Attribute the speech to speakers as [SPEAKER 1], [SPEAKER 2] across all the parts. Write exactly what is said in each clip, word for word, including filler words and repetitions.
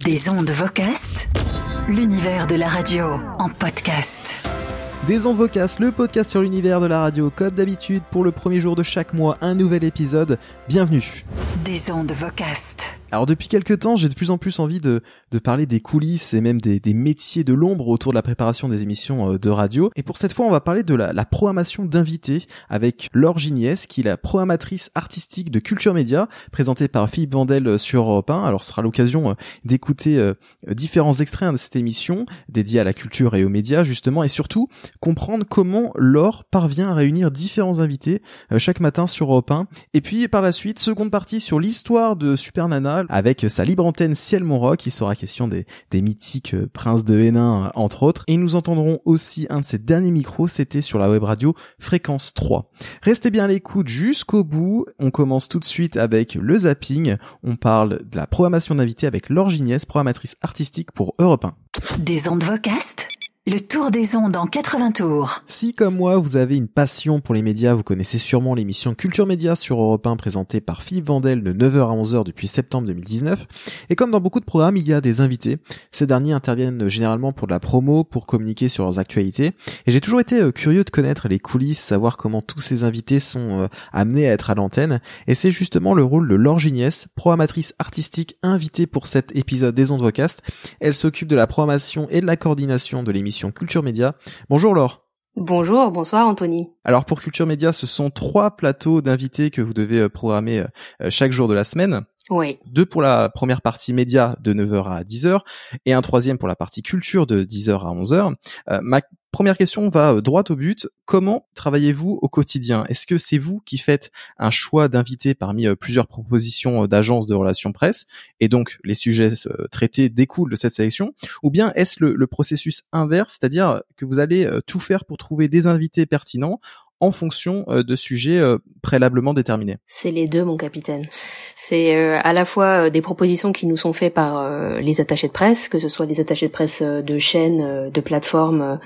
[SPEAKER 1] Des ondes Vocast, l'univers de la radio en podcast.
[SPEAKER 2] Des ondes Vocast, le podcast sur l'univers de la radio. Comme d'habitude, pour le premier jour de chaque mois, un nouvel épisode. Bienvenue.
[SPEAKER 1] Des ondes Vocast.
[SPEAKER 2] Alors depuis quelques temps, j'ai de plus en plus envie de, de parler des coulisses et même des, des métiers de l'ombre autour de la préparation des émissions de radio. Et pour cette fois, on va parler de la, la programmation d'invités avec Laure Gigniès, qui est la programmatrice artistique de Culture Média, présentée par Philippe Vandel sur Europe un. Alors ce sera l'occasion d'écouter euh, différents extraits de cette émission dédiée à la culture et aux médias justement, et surtout comprendre comment Laure parvient à réunir différents invités euh, chaque matin sur Europe un. Et puis par la suite, seconde partie sur l'histoire de Super Nana, avec sa libre antenne Ciel-Mont-Roc. Il sera question des, des mythiques euh, princes de Hénin, entre autres. Et nous entendrons aussi un de ses derniers micros, c'était sur la web radio Fréquence trois. Restez bien à l'écoute jusqu'au bout. On commence tout de suite avec le zapping. On parle de la programmation d'invités avec Laure Gigniès, programmatrice artistique pour Europe un.
[SPEAKER 1] Des ondes Vocast, le tour des ondes en quatre-vingts tours.
[SPEAKER 2] Si, comme moi, vous avez une passion pour les médias, vous connaissez sûrement l'émission Culture Média sur Europe un présentée par Philippe Vandel de neuf heures à onze heures depuis septembre deux mille dix-neuf. Et comme dans beaucoup de programmes, il y a des invités. Ces derniers interviennent généralement pour de la promo, pour communiquer sur leurs actualités. Et j'ai toujours été euh, curieux de connaître les coulisses, savoir comment tous ces invités sont euh, amenés à être à l'antenne. Et c'est justement le rôle de Laure Gigniès, programmatrice artistique invitée pour cet épisode des ondes Vocast. Elle s'occupe de la programmation et de la coordination de l'émission Culture Média. Bonjour Laure.
[SPEAKER 3] Bonjour, bonsoir Anthony.
[SPEAKER 2] Alors pour Culture Média, ce sont trois plateaux d'invités que vous devez programmer chaque jour de la semaine.
[SPEAKER 3] Oui.
[SPEAKER 2] Deux pour la première partie média de neuf heures à dix heures et un troisième pour la partie culture de dix heures à onze heures. Euh, ma première question va droit au but. Comment travaillez-vous au quotidien ? Est-ce que c'est vous qui faites un choix d'invités parmi euh, plusieurs propositions d'agences de relations presse et donc les sujets euh, traités découlent de cette sélection ? Ou bien est-ce le, le processus inverse, c'est-à-dire que vous allez euh, tout faire pour trouver des invités pertinents en fonction euh, de sujets euh, préalablement déterminés ?
[SPEAKER 3] C'est les deux, mon capitaine. C'est euh, à la fois euh, des propositions qui nous sont faites par euh, les attachés de presse, que ce soit des attachés de presse euh, de chaînes, euh, de plateformes euh,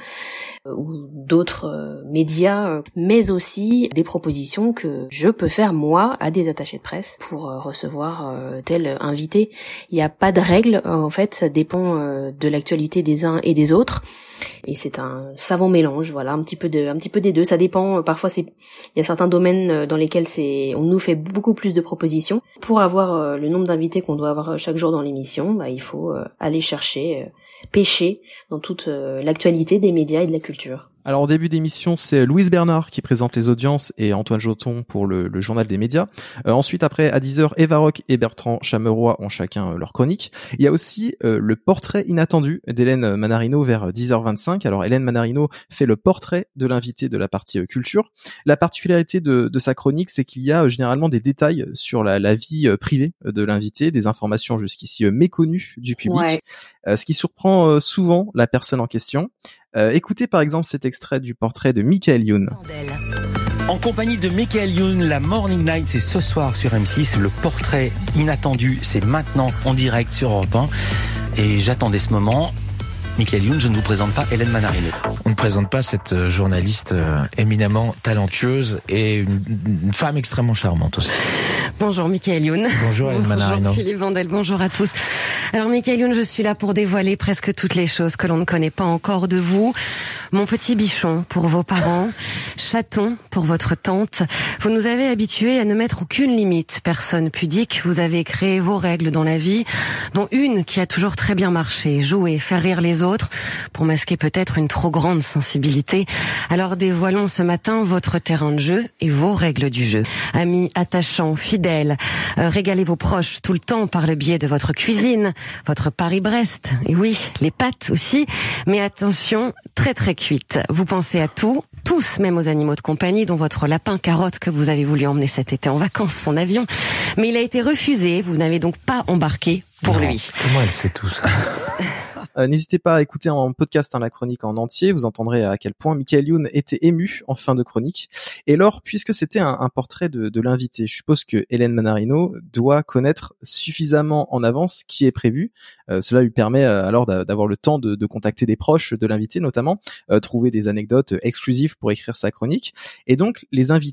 [SPEAKER 3] ou d'autres euh, médias, euh, mais aussi des propositions que je peux faire moi à des attachés de presse pour euh, recevoir euh, tel invité. Il n'y a pas de règle, euh, en fait, ça dépend euh, de l'actualité des uns et des autres. Et c'est un savant mélange, voilà, un petit peu de, un petit peu des deux. Ça dépend. Parfois, c'est, il y a certains domaines dans lesquels c'est, on nous fait beaucoup plus de propositions. Pour avoir euh, le nombre d'invités qu'on doit avoir chaque jour dans l'émission, bah, il faut euh, aller chercher, euh, pêcher dans toute euh, l'actualité des médias et de la culture.
[SPEAKER 2] Alors au début d'émission, c'est Louise Bernard qui présente les audiences et Antoine Joton pour le, le journal des médias. Euh, ensuite, après, à dix heures, Eva Roch et Bertrand Chameroy ont chacun euh, leur chronique. Il y a aussi euh, le portrait inattendu d'Hélène Manarino vers dix heures vingt-cinq. Alors Hélène Manarino fait le portrait de l'invité de la partie euh, culture. La particularité de, de sa chronique, c'est qu'il y a euh, généralement des détails sur la, la vie euh, privée de l'invité, des informations jusqu'ici euh, méconnues du public,
[SPEAKER 3] Ouais.
[SPEAKER 2] euh, ce qui surprend euh, souvent la personne en question. Euh, écoutez par exemple cet extrait du portrait de Michael Youn.
[SPEAKER 4] En compagnie de Michael Youn, la Morning Night, c'est ce soir sur M six. Le portrait inattendu, c'est maintenant en direct sur Europe un. Et j'attendais ce moment. Michael Youn, je ne vous présente pas Hélène Manarino.
[SPEAKER 5] On ne présente pas cette journaliste éminemment talentueuse et une, une femme extrêmement charmante aussi.
[SPEAKER 6] Bonjour Michael Youn.
[SPEAKER 5] Bonjour Hélène Manarino.
[SPEAKER 6] Bonjour Philippe Vandel, bonjour à tous. Alors Michael Youn, je suis là pour dévoiler presque toutes les choses que l'on ne connaît pas encore de vous. Mon petit bichon pour vos parents, chaton pour votre tante. Vous nous avez habitués à ne mettre aucune limite, personne pudique. Vous avez créé vos règles dans la vie, dont une qui a toujours très bien marché, jouer, faire rire les autres, pour masquer peut-être une trop grande sensibilité. Alors dévoilons ce matin votre terrain de jeu et vos règles du jeu. Amis attachants, fidèles, euh, régalez vos proches tout le temps par le biais de votre cuisine, votre Paris-Brest, et oui, les pâtes aussi, mais attention, très très cuite. Vous pensez à tout, tous, même aux animaux de compagnie, dont votre lapin carotte que vous avez voulu emmener cet été en vacances en avion. Mais il a été refusé, vous n'avez donc pas embarqué pour
[SPEAKER 5] Non,
[SPEAKER 6] lui.
[SPEAKER 5] Comment elle sait tout ça ?
[SPEAKER 2] Euh, n'hésitez pas à écouter en podcast hein, la chronique en entier, vous entendrez à quel point Michael Youn était ému en fin de chronique. Et alors, puisque c'était un, un portrait de, de l'invité, je suppose que Hélène Manarino doit connaître suffisamment en avance qui est prévu. Euh, cela lui permet euh, alors d'a, d'avoir le temps de, de contacter des proches de l'invité notamment, euh, trouver des anecdotes exclusives pour écrire sa chronique. Et donc, les invités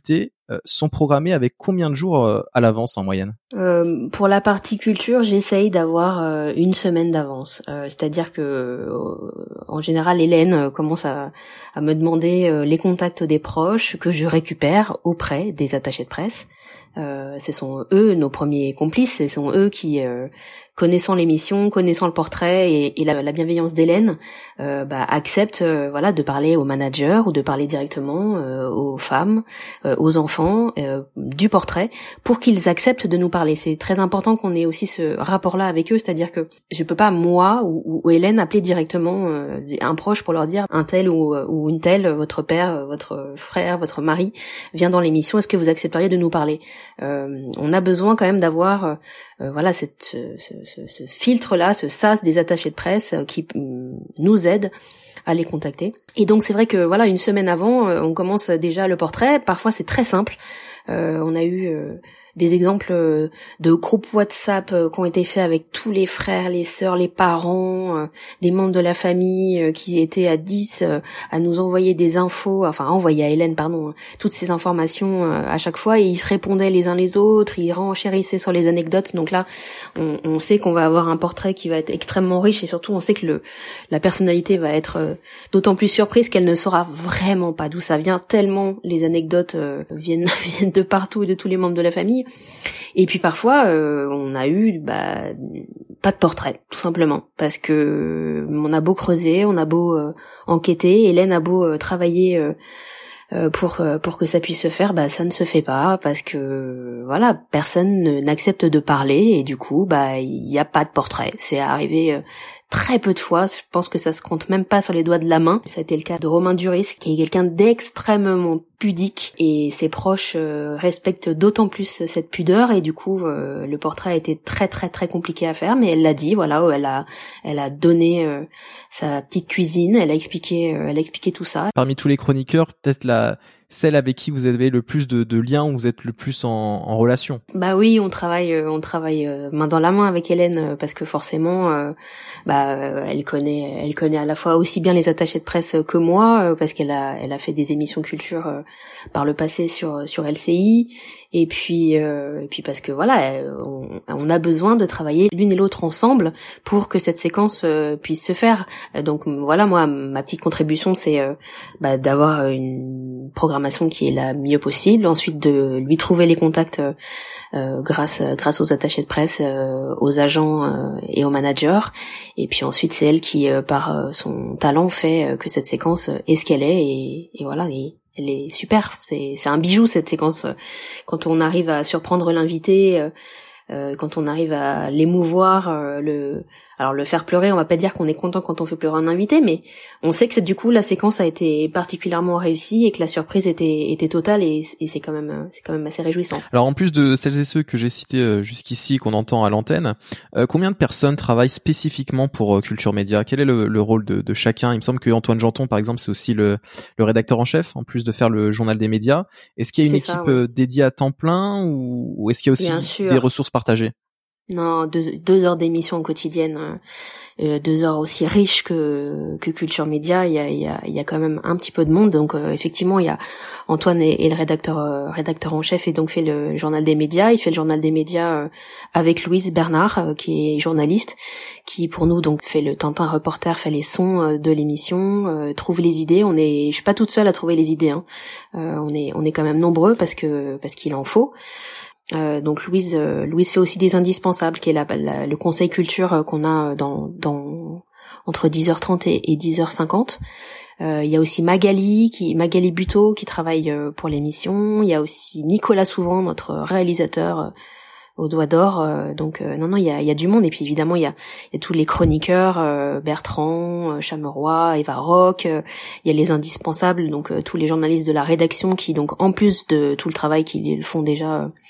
[SPEAKER 2] euh, sont programmés avec combien de jours euh, à l'avance en moyenne?
[SPEAKER 3] Euh, pour la partie culture, j'essaye d'avoir euh, une semaine d'avance. Euh, c'est-à-dire que, euh, en général, Hélène euh, commence à, à me demander euh, les contacts des proches que je récupère auprès des attachés de presse. Euh, ce sont eux nos premiers complices, ce sont eux qui, euh, connaissant l'émission, connaissant le portrait et, et la, la bienveillance d'Hélène, euh, bah, acceptent euh, voilà de parler aux managers ou de parler directement euh, aux femmes, euh, aux enfants euh, du portrait pour qu'ils acceptent de nous parler. C'est très important qu'on ait aussi ce rapport-là avec eux, c'est-à-dire que je peux pas moi ou, ou Hélène appeler directement euh, un proche pour leur dire un tel ou, ou une telle, votre père, votre frère, votre mari vient dans l'émission, est-ce que vous accepteriez de nous parler? Euh, on a besoin quand même d'avoir euh, euh, voilà cette ce, ce, ce filtre-là, ce sas des attachés de presse euh, qui euh, nous aide à les contacter. Et donc c'est vrai que voilà, une semaine avant, euh, on commence déjà le portrait. Parfois c'est très simple. Euh, on a eu euh, des exemples euh, de groupes WhatsApp euh, qui ont été faits avec tous les frères, les sœurs, les parents, euh, des membres de la famille euh, qui étaient à dix euh, à nous envoyer des infos, enfin à envoyer à Hélène, pardon, toutes ces informations euh, à chaque fois, et ils se répondaient les uns les autres, ils renchérissaient sur les anecdotes. Donc là, on, on sait qu'on va avoir un portrait qui va être extrêmement riche, et surtout on sait que le la personnalité va être euh, d'autant plus surprise qu'elle ne saura vraiment pas d'où ça vient, tellement les anecdotes euh, viennent viennent de partout et de tous les membres de la famille. Et puis parfois euh, on a eu bah pas de portrait, tout simplement, parce que on a beau creuser, on a beau euh, enquêter, Hélène a beau euh, travailler euh, euh, pour euh, pour que ça puisse se faire, bah ça ne se fait pas, parce que voilà, personne ne, n'accepte de parler, et du coup bah il y a pas de portrait. C'est arrivé euh, très peu de fois, je pense que ça se compte même pas sur les doigts de la main. Ça a été le cas de Romain Duris, qui est quelqu'un d'extrêmement pudique, et ses proches euh, respectent d'autant plus cette pudeur, et du coup euh, le portrait a été très très très compliqué à faire, mais elle l'a dit, voilà, elle a elle a donné euh, sa petite cuisine, elle a expliqué euh, elle a expliqué tout ça.
[SPEAKER 2] Parmi tous les chroniqueurs, peut-être la celle avec qui vous avez le plus de, de liens, où vous êtes le plus en, en relation.
[SPEAKER 3] Bah oui, on travaille, on travaille main dans la main avec Hélène, parce que forcément, euh, bah elle connaît, elle connaît à la fois aussi bien les attachés de presse que moi, parce qu'elle a, elle a fait des émissions culture euh, par le passé sur sur L C I, et puis euh, et puis parce que voilà, on, on a besoin de travailler l'une et l'autre ensemble pour que cette séquence euh, puisse se faire. Donc voilà, moi ma petite contribution, c'est euh, bah, d'avoir une programmation qui est la mieux possible, ensuite de lui trouver les contacts euh, euh, grâce grâce aux attachés de presse, euh, aux agents euh, et aux managers, et puis ensuite c'est elle qui euh, par euh, son talent fait euh, que cette séquence est ce qu'elle est, et, et voilà, et elle est super. C'est c'est un bijou cette séquence, quand on arrive à surprendre l'invité, euh, euh, quand on arrive à l'émouvoir, euh, le alors le faire pleurer, on va pas dire qu'on est content quand on fait pleurer un invité, mais on sait que c'est, du coup la séquence a été particulièrement réussie et que la surprise était était totale, et, et c'est quand même c'est quand même assez réjouissant.
[SPEAKER 2] Alors en plus de celles et ceux que j'ai cités jusqu'ici, qu'on entend à l'antenne, euh, combien de personnes travaillent spécifiquement pour euh, Culture Média? Quel est le, le rôle de, de chacun? Il me semble que Antoine Janton, par exemple, c'est aussi le, le rédacteur en chef, en plus de faire le journal des médias. Est-ce qu'il y a une
[SPEAKER 3] C'est
[SPEAKER 2] équipe
[SPEAKER 3] ça, ouais.
[SPEAKER 2] dédiée à temps plein, ou, ou est-ce qu'il y a aussi
[SPEAKER 3] Bien sûr.
[SPEAKER 2] des ressources partagées?
[SPEAKER 3] Non, deux, deux heures d'émission quotidienne, euh, deux heures aussi riches que que Culture Média. Il y a il y a il y a quand même un petit peu de monde. Donc euh, effectivement, il y a Antoine est, est le rédacteur euh, rédacteur en chef, et donc fait le journal des médias. Il fait le journal des médias euh, avec Louise Bernard, euh, qui est journaliste, qui pour nous donc fait le Tintin reporter, fait les sons euh, de l'émission, euh, trouve les idées. On est, je suis pas toute seule à trouver les idées. Hein. Euh, on est on est quand même nombreux, parce que parce qu'il en faut. Euh, donc Louise, euh, Louise fait aussi des indispensables, qui est la, la, le conseil culture euh, qu'on a dans, dans entre dix heures trente et, et dix heures cinquante. Euh, il y a aussi Magali, qui Magali Buteau, qui travaille euh, pour l'émission. Il y a aussi Nicolas Souvent, notre réalisateur euh, au doigt d'or. Euh, donc euh, non non, il y a, il y a du monde. Et puis évidemment il y a, il y a tous les chroniqueurs, euh, Bertrand, euh, Chameroy, Eva Rock. Euh, il y a les indispensables, donc euh, tous les journalistes de la rédaction qui, donc en plus de tout le travail qu'ils font déjà euh,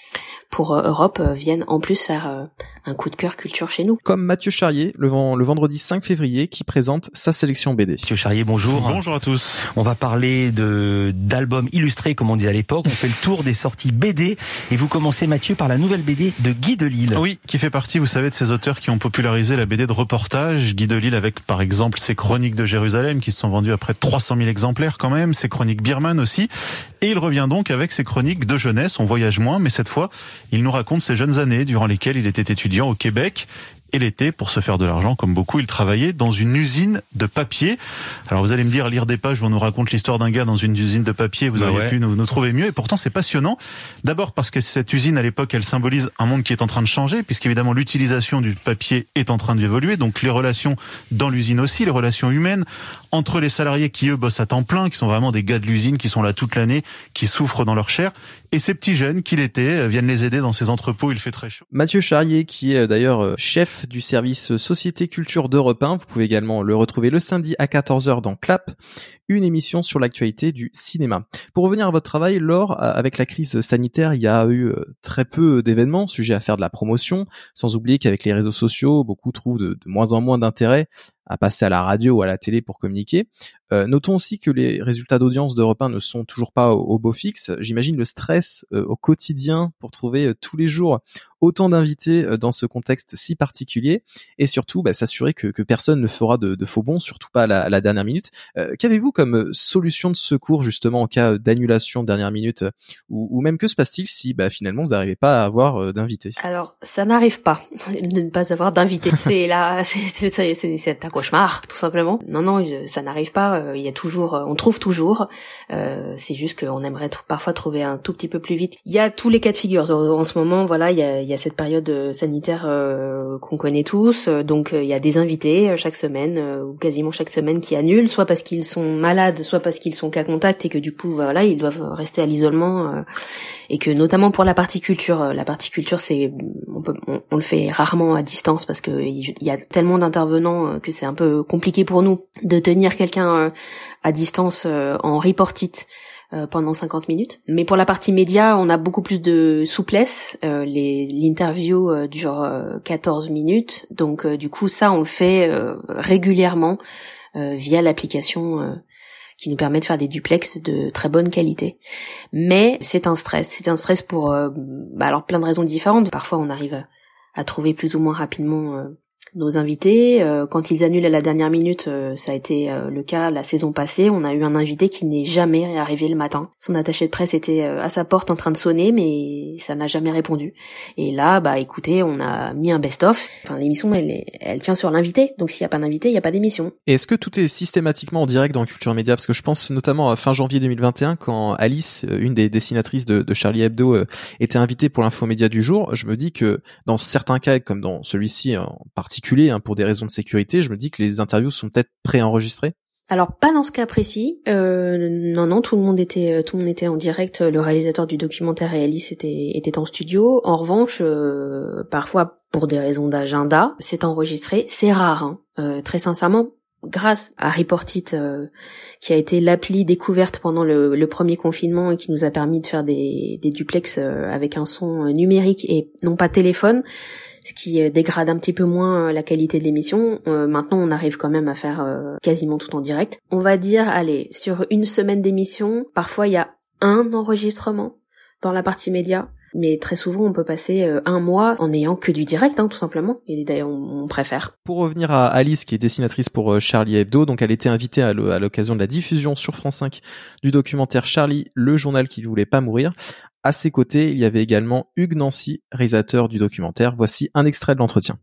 [SPEAKER 3] pour Europe viennent en plus faire un coup de cœur culture chez nous.
[SPEAKER 2] Comme Mathieu Charrier, le, le vendredi cinq février, qui présente sa sélection B D.
[SPEAKER 4] Mathieu Charrier, bonjour.
[SPEAKER 7] Bonjour à tous.
[SPEAKER 4] On va parler de d'albums illustrés, comme on disait à l'époque. On fait le tour des sorties B D. Et vous commencez, Mathieu, par la nouvelle B D de Guy Delisle.
[SPEAKER 7] Oui, qui fait partie, vous savez, de ces auteurs qui ont popularisé la B D de reportage. Guy Delisle avec, par exemple, ses Chroniques de Jérusalem, qui se sont vendues à près de trois cent mille exemplaires quand même, ses Chroniques Birman aussi. Et il revient donc avec ses chroniques de jeunesse. On voyage moins, mais cette fois, il nous raconte ses jeunes années durant lesquelles il était étudiant au Québec. Et l'été, pour se faire de l'argent, comme beaucoup, il travaillait dans une usine de papier. Alors vous allez me dire, lire des pages où on nous raconte l'histoire d'un gars dans une usine de papier, vous bah auriez ouais. pu nous, nous trouver mieux. Et pourtant, c'est passionnant. D'abord parce que cette usine, à l'époque, elle symbolise un monde qui est en train de changer, puisqu'évidemment, l'utilisation du papier est en train d'évoluer. Donc les relations dans l'usine aussi, les relations humaines, entre les salariés qui, eux, bossent à temps plein, qui sont vraiment des gars de l'usine, qui sont là toute l'année, qui souffrent dans leur chair. Et ces petits jeunes qui l'étaient viennent les aider dans ces entrepôts, il fait très chaud.
[SPEAKER 2] Mathieu Charrier, qui est d'ailleurs chef du service Société Culture d'Europe un, vous pouvez également le retrouver le samedi à quatorze heures dans Clap, une émission sur l'actualité du cinéma. Pour revenir à votre travail, Laure, avec la crise sanitaire, il y a eu très peu d'événements, sujet à faire de la promotion, sans oublier qu'avec les réseaux sociaux, beaucoup trouvent de, de moins en moins d'intérêt à passer à la radio ou à la télé pour communiquer. Euh, notons aussi que les résultats d'audience d'Europe un ne sont toujours pas au, au beau fixe. J'imagine le stress euh, au quotidien pour trouver euh, tous les jours autant d'invités euh, dans ce contexte si particulier, et surtout bah, s'assurer que, que personne ne fera de, de faux bons, surtout pas à la, à la dernière minute. Euh, qu'avez-vous comme solution de secours justement en cas d'annulation de dernière minute, euh, ou, ou même que se passe-t-il si bah, finalement vous n'arrivez pas à avoir euh, d'invités?
[SPEAKER 3] Alors ça n'arrive pas de ne pas avoir d'invités. C'est là, c'est, c'est, c'est, c'est, c'est un cauchemar tout simplement. Non non, ça n'arrive pas. Il y a toujours, on trouve toujours. Euh, c'est juste qu'on aimerait t- parfois trouver un tout petit peu plus vite. Il y a tous les cas de figure. En ce moment, voilà, il y a, il y a cette période sanitaire euh, qu'on connaît tous. Donc il y a des invités chaque semaine euh, ou quasiment chaque semaine qui annulent, soit parce qu'ils sont malades, soit parce qu'ils sont cas contact et que du coup, voilà, ils doivent rester à l'isolement. Euh, et que notamment pour la partie culture, la partie culture, c'est, on, peut, on, on le fait rarement à distance parce que il y a tellement d'intervenants que c'est un peu compliqué pour nous de tenir quelqu'un à distance en report it pendant cinquante minutes. Mais pour la partie média, on a beaucoup plus de souplesse. Euh, les, l'interview euh, dure euh, quatorze minutes. Donc euh, du coup, ça, on le fait euh, régulièrement euh, via l'application euh, qui nous permet de faire des duplex de très bonne qualité. Mais c'est un stress. C'est un stress pour euh, bah alors plein de raisons différentes. Parfois, on arrive à, à trouver plus ou moins rapidement euh, nos invités. Euh, quand ils annulent à la dernière minute, euh, ça a été euh, le cas la saison passée. On a eu un invité qui n'est jamais arrivé le matin. Son attaché de presse était euh, à sa porte en train de sonner, mais ça n'a jamais répondu. Et là, bah écoutez, on a mis un best-of. Enfin, l'émission, elle, est, elle tient sur l'invité. Donc s'il n'y a pas d'invité, il n'y a pas d'émission.
[SPEAKER 2] Et est-ce que tout est systématiquement en direct dans Culture Média? Parce que je pense notamment à fin janvier deux mille vingt et un, quand Alice, une des dessinatrices de, de Charlie Hebdo, euh, était invitée pour l'infomédia du jour. Je me dis que dans certains cas, comme dans celui-ci en particulier, Hein, pour des raisons de sécurité, je me dis que les interviews sont peut-être préenregistrées.
[SPEAKER 3] Alors pas dans ce cas précis. Euh, non non, tout le monde était tout le monde était en direct. Le réalisateur du documentaire et Alice était était en studio. En revanche, euh, parfois pour des raisons d'agenda, c'est enregistré. C'est rare. Hein. Euh, très sincèrement, grâce à Report It, euh, qui a été l'appli découverte pendant le, le premier confinement et qui nous a permis de faire des des duplex euh, avec un son numérique et non pas téléphone, ce qui dégrade un petit peu moins la qualité de l'émission. Euh, maintenant, on arrive quand même à faire euh, quasiment tout en direct. On va dire, allez, sur une semaine d'émission, parfois il y a un enregistrement dans la partie média, mais très souvent on peut passer euh, un mois en n'ayant que du direct, hein, tout simplement, et d'ailleurs on, on préfère.
[SPEAKER 2] Pour revenir à Alice, qui est dessinatrice pour euh, Charlie Hebdo, donc elle était invitée à, le, à l'occasion de la diffusion sur France cinq du documentaire Charlie, le journal qui ne voulait pas mourir. À ses côtés, il y avait également Hugues Nancy, réalisateur du documentaire. Voici un extrait de l'entretien.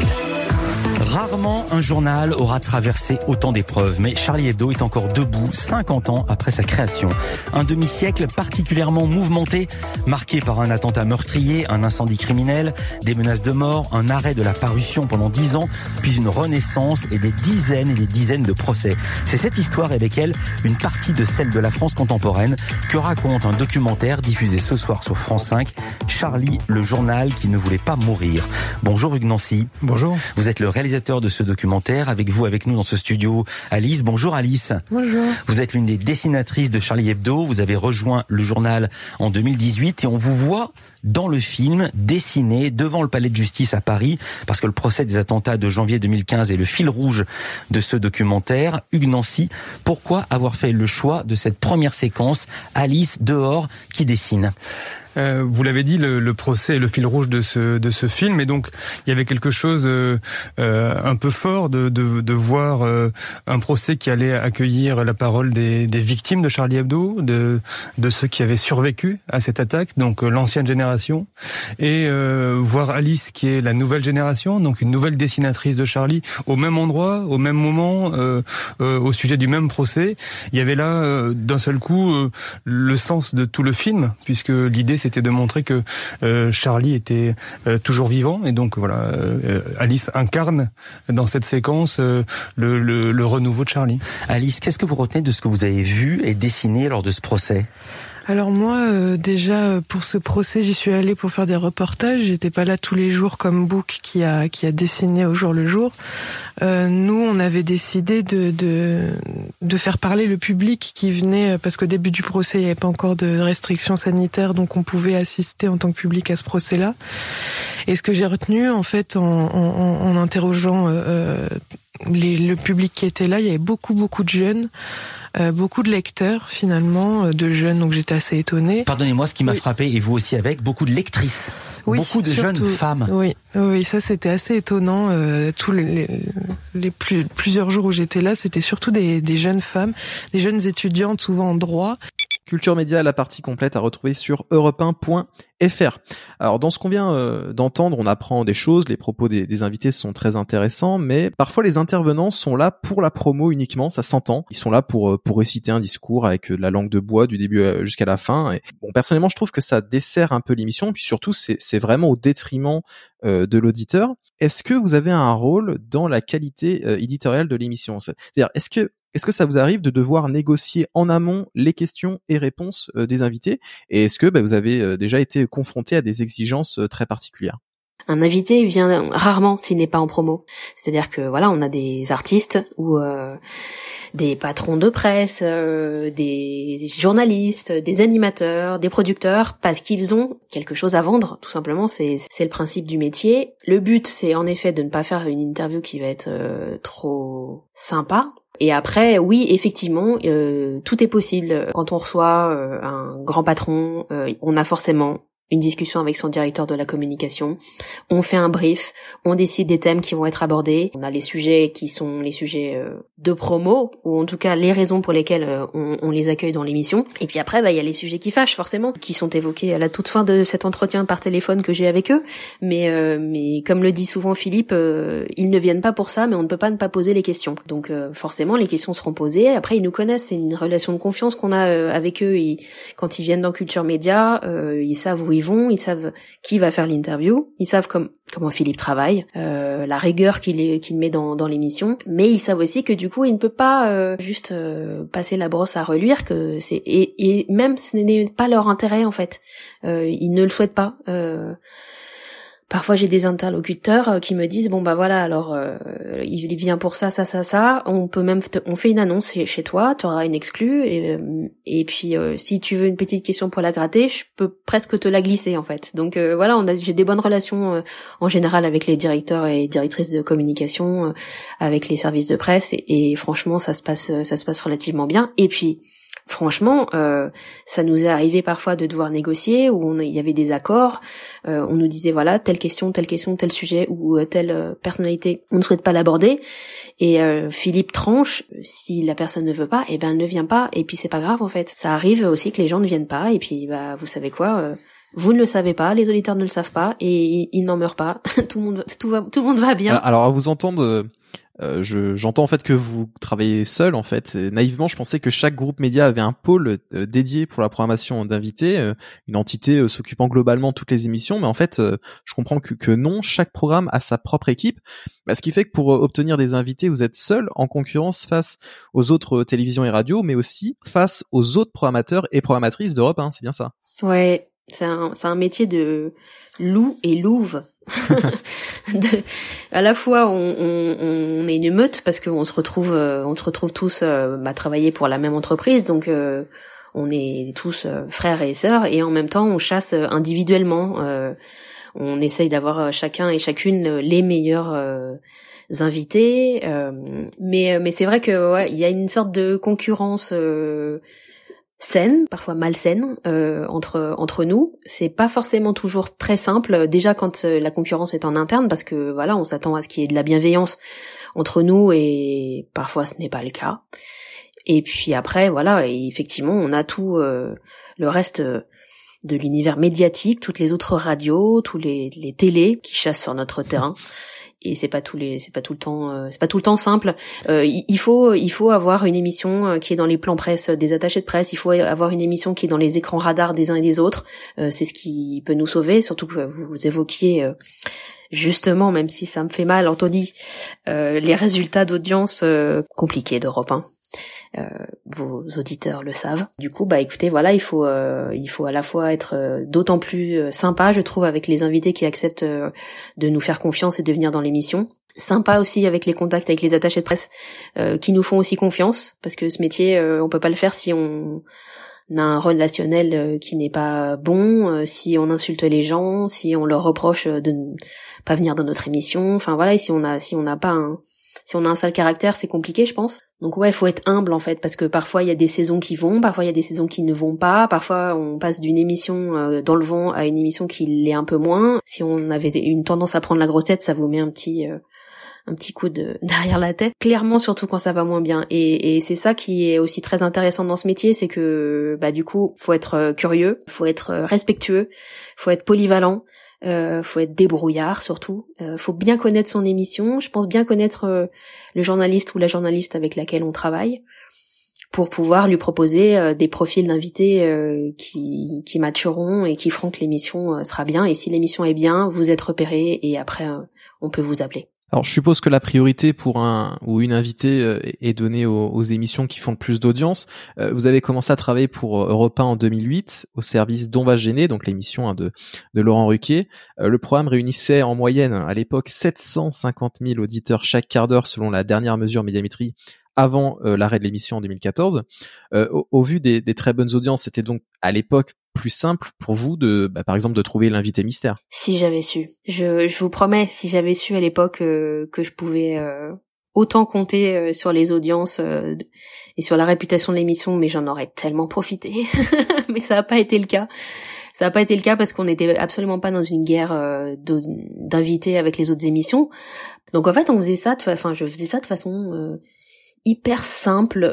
[SPEAKER 4] Rarement un journal aura traversé autant d'épreuves, mais Charlie Hebdo est encore debout cinquante ans après sa création. Un demi-siècle particulièrement mouvementé, marqué par un attentat meurtrier, un incendie criminel, des menaces de mort, un arrêt de la parution pendant dix ans, puis une renaissance et des dizaines et des dizaines de procès. C'est cette histoire et avec elle une partie de celle de la France contemporaine que raconte un documentaire diffusé ce soir sur France cinq, Charlie, le journal qui ne voulait pas mourir. Bonjour Hugues Nancy.
[SPEAKER 8] Bonjour.
[SPEAKER 4] Vous êtes le réalisateur réalisateur de ce documentaire. Avec vous, avec nous dans ce studio, Alice. Bonjour Alice.
[SPEAKER 8] Bonjour.
[SPEAKER 4] Vous êtes l'une des dessinatrices de Charlie Hebdo. Vous avez rejoint le journal en deux mille dix-huit et on vous voit dans le film dessiné devant le palais de justice à Paris, parce que le procès des attentats de janvier deux mille quinze est le fil rouge de ce documentaire. Hugues Nancy, pourquoi avoir fait le choix de cette première séquence, Alice dehors qui dessine ?
[SPEAKER 8] Euh, vous l'avez dit, le, le procès est le fil rouge de ce de ce film, et donc il y avait quelque chose euh, euh, un peu fort de de, de voir euh, un procès qui allait accueillir la parole des, des victimes de Charlie Hebdo, de de ceux qui avaient survécu à cette attaque, donc euh, l'ancienne génération, et euh, voir Alice qui est la nouvelle génération, donc une nouvelle dessinatrice de Charlie, au même endroit, au même moment, euh, euh, au sujet du même procès. Il y avait là euh, d'un seul coup euh, le sens de tout le film, puisque l'idée c'est c'était de montrer que euh, Charlie était euh, toujours vivant, et donc voilà, euh, Alice incarne dans cette séquence euh, le, le, le renouveau de Charlie.
[SPEAKER 4] Alice, qu'est-ce que vous retenez de ce que vous avez vu et dessiné lors de ce procès ?
[SPEAKER 9] Alors moi, euh, déjà pour ce procès, j'y suis allée pour faire des reportages. J'étais pas là tous les jours comme Book qui a qui a dessiné au jour le jour. Euh, nous, on avait décidé de de de faire parler le public qui venait, parce qu'au début du procès, il n'y avait pas encore de restrictions sanitaires, donc on pouvait assister en tant que public à ce procès-là. Et ce que j'ai retenu, en fait, en en, en interrogeant euh, les, le public qui était là, il y avait beaucoup beaucoup de jeunes. Euh, beaucoup de lecteurs finalement, euh, de jeunes, donc j'étais assez étonnée.
[SPEAKER 4] Pardonnez-moi, ce qui m'a
[SPEAKER 9] oui.
[SPEAKER 4] frappé, et vous aussi avec, beaucoup de lectrices,
[SPEAKER 9] oui,
[SPEAKER 4] beaucoup de
[SPEAKER 9] surtout,
[SPEAKER 4] jeunes femmes.
[SPEAKER 9] Oui, oui, ça c'était assez étonnant. Euh, tous les, les, les plus, plusieurs jours où j'étais là, c'était surtout des, des jeunes femmes, des jeunes étudiantes, souvent en droit.
[SPEAKER 2] Culture Média, la partie complète à retrouver sur europe un point f r. Alors dans ce qu'on vient euh, d'entendre, on apprend des choses, les propos des, des invités sont très intéressants, mais parfois les intervenants sont là pour la promo uniquement, ça s'entend. Ils sont là pour pour réciter un discours avec de la langue de bois du début jusqu'à la fin. Et bon, personnellement, je trouve que ça dessert un peu l'émission, puis surtout c'est c'est vraiment au détriment euh, de l'auditeur. Est-ce que vous avez un rôle dans la qualité euh, éditoriale de l'émission ? C'est-à-dire, est-ce que Est-ce que ça vous arrive de devoir négocier en amont les questions et réponses euh, des invités ? Et est-ce que bah, vous avez euh, déjà été confronté à des exigences euh, très particulières ?
[SPEAKER 3] Un invité vient rarement s'il n'est pas en promo. C'est-à-dire que voilà, on a des artistes ou euh, des patrons de presse, euh, des journalistes, des animateurs, des producteurs, parce qu'ils ont quelque chose à vendre, tout simplement. C'est c'est le principe du métier. Le but, c'est en effet de ne pas faire une interview qui va être euh, trop sympa. Et après, oui, effectivement, euh, tout est possible. Quand on reçoit euh, un grand patron, euh, on a forcément une discussion avec son directeur de la communication, on fait un brief, on décide des thèmes qui vont être abordés, on a les sujets qui sont les sujets euh, de promo, ou en tout cas les raisons pour lesquelles euh, on, on les accueille dans l'émission, et puis après bah il y a les sujets qui fâchent forcément, qui sont évoqués à la toute fin de cet entretien par téléphone que j'ai avec eux, mais euh, mais comme le dit souvent Philippe, euh, ils ne viennent pas pour ça, mais on ne peut pas ne pas poser les questions, donc euh, forcément les questions seront posées, après ils nous connaissent, c'est une relation de confiance qu'on a euh, avec eux, et quand ils viennent dans Culture Média, euh, ils savent où ils vont, ils savent qui va faire l'interview, ils savent comme, comment Philippe travaille, euh, la rigueur qu'il, qu'il met dans, dans l'émission, mais ils savent aussi que du coup il ne peut pas euh, juste euh, passer la brosse à reluire, que c'est et, et même ce n'est pas leur intérêt en fait, euh, ils ne le souhaitent pas. Euh, Parfois j'ai des interlocuteurs qui me disent bon bah voilà alors euh, il vient pour ça ça ça ça, on peut même te, on fait une annonce chez toi, tu auras une exclue et et puis euh, si tu veux une petite question pour la gratter, je peux presque te la glisser en fait. Donc euh, voilà, on a j'ai des bonnes relations euh, en général avec les directeurs et directrices de communication, euh, avec les services de presse et, et franchement ça se passe ça se passe relativement bien. Et puis franchement, euh, ça nous est arrivé parfois de devoir négocier où on, il y avait des accords. Euh, on nous disait voilà telle question, telle question, tel sujet ou euh, telle euh, personnalité, on ne souhaite pas l'aborder. Et euh, Philippe tranche. Si la personne ne veut pas, eh ben elle ne vient pas. Et puis c'est pas grave en fait. Ça arrive aussi que les gens ne viennent pas. Et puis bah vous savez quoi. Euh, Vous ne le savez pas, les auditeurs ne le savent pas et ils n'en meurent pas. tout le monde, tout va, tout le monde va bien.
[SPEAKER 2] Alors à vous entendre, euh, je, j'entends en fait que vous travaillez seul en fait. Et naïvement, je pensais que chaque groupe média avait un pôle euh, dédié pour la programmation d'invités, euh, une entité euh, s'occupant globalement de toutes les émissions. Mais en fait, euh, je comprends que, que non, chaque programme a sa propre équipe. Bah, ce qui fait que pour euh, obtenir des invités, vous êtes seul en concurrence face aux autres euh, télévisions et radios, mais aussi face aux autres programmateurs et programmatrices d'Europe un. C'est bien ça?
[SPEAKER 3] Ouais. C'est un, c'est un métier de loup et louve. de, à la fois, on, on, on est une meute parce qu'on se retrouve, on se retrouve tous euh, à travailler pour la même entreprise, donc euh, on est tous euh, frères et sœurs, et en même temps, on chasse individuellement. Euh, on essaye d'avoir chacun et chacune les meilleurs euh, invités, euh, mais mais c'est vrai que ouais, il y a une sorte de concurrence. Euh, saine, parfois malsaine, euh, entre entre nous. C'est pas forcément toujours très simple. Déjà quand euh, la concurrence est en interne, parce que voilà, on s'attend à ce qu'il y ait de la bienveillance entre nous, et parfois ce n'est pas le cas. Et puis après, voilà, et effectivement, on a tout euh, le reste euh, de l'univers médiatique, toutes les autres radios, tous les les télés qui chassent sur notre terrain. Et c'est pas tous les, c'est pas tout le temps, euh, c'est pas tout le temps simple. Euh, il faut, il faut avoir une émission qui est dans les plans presse des attachés de presse. Il faut avoir une émission qui est dans les écrans radars des uns et des autres. Euh, c'est ce qui peut nous sauver. Surtout que vous évoquiez euh, justement, même si ça me fait mal, Anthony, euh, les résultats d'audience euh, compliqués d'Europe un. Euh, vos auditeurs le savent. Du coup, bah écoutez, voilà, il faut, euh, il faut à la fois être euh, d'autant plus euh, sympa, je trouve, avec les invités qui acceptent euh, de nous faire confiance et de venir dans l'émission. Sympa aussi avec les contacts avec les attachés de presse euh, qui nous font aussi confiance, parce que ce métier, euh, on peut pas le faire si on a un relationnel euh, qui n'est pas bon, euh, si on insulte les gens, si on leur reproche de ne pas venir dans notre émission. Enfin voilà, et si on a, si on n'a pas un Si on a un sale caractère, c'est compliqué, je pense. Donc ouais, il faut être humble en fait, parce que parfois il y a des saisons qui vont, parfois il y a des saisons qui ne vont pas, parfois on passe d'une émission euh, dans le vent à une émission qui l'est un peu moins. Si on avait une tendance à prendre la grosse tête, ça vous met un petit euh, un petit coup de derrière la tête. Clairement, surtout quand ça va moins bien. Et, et c'est ça qui est aussi très intéressant dans ce métier, c'est que bah du coup, faut être curieux, faut être respectueux, faut être polyvalent. Euh, faut être débrouillard surtout. Euh, faut bien connaître son émission. Je pense bien connaître euh, le journaliste ou la journaliste avec laquelle on travaille pour pouvoir lui proposer euh, des profils d'invités euh, qui qui matcheront et qui feront que l'émission euh, sera bien. Et si l'émission est bien, vous êtes repéré et après euh, on peut vous appeler.
[SPEAKER 2] Alors, je suppose que la priorité pour un ou une invitée euh, est donnée aux, aux émissions qui font le plus d'audience. Euh, vous avez commencé à travailler pour Europe un en deux mille huit au service d'On va gêner, donc l'émission hein, de, de Laurent Ruquier. Euh, le programme réunissait en moyenne à l'époque sept cent cinquante mille auditeurs chaque quart d'heure selon la dernière mesure Médiamétrie avant euh, l'arrêt de l'émission en deux mille quatorze. Euh, au, au vu des, des très bonnes audiences, c'était donc à l'époque plus simple pour vous de, bah, par exemple, de trouver l'invité mystère.
[SPEAKER 3] Si j'avais su, je, je vous promets, si j'avais su à l'époque euh, que je pouvais euh, autant compter euh, sur les audiences euh, et sur la réputation de l'émission, mais j'en aurais tellement profité. Mais ça n'a pas été le cas. Ça n'a pas été le cas parce qu'on n'était absolument pas dans une guerre euh, d'invités avec les autres émissions. Donc en fait, on faisait ça, enfin, je faisais ça de façon euh, hyper simple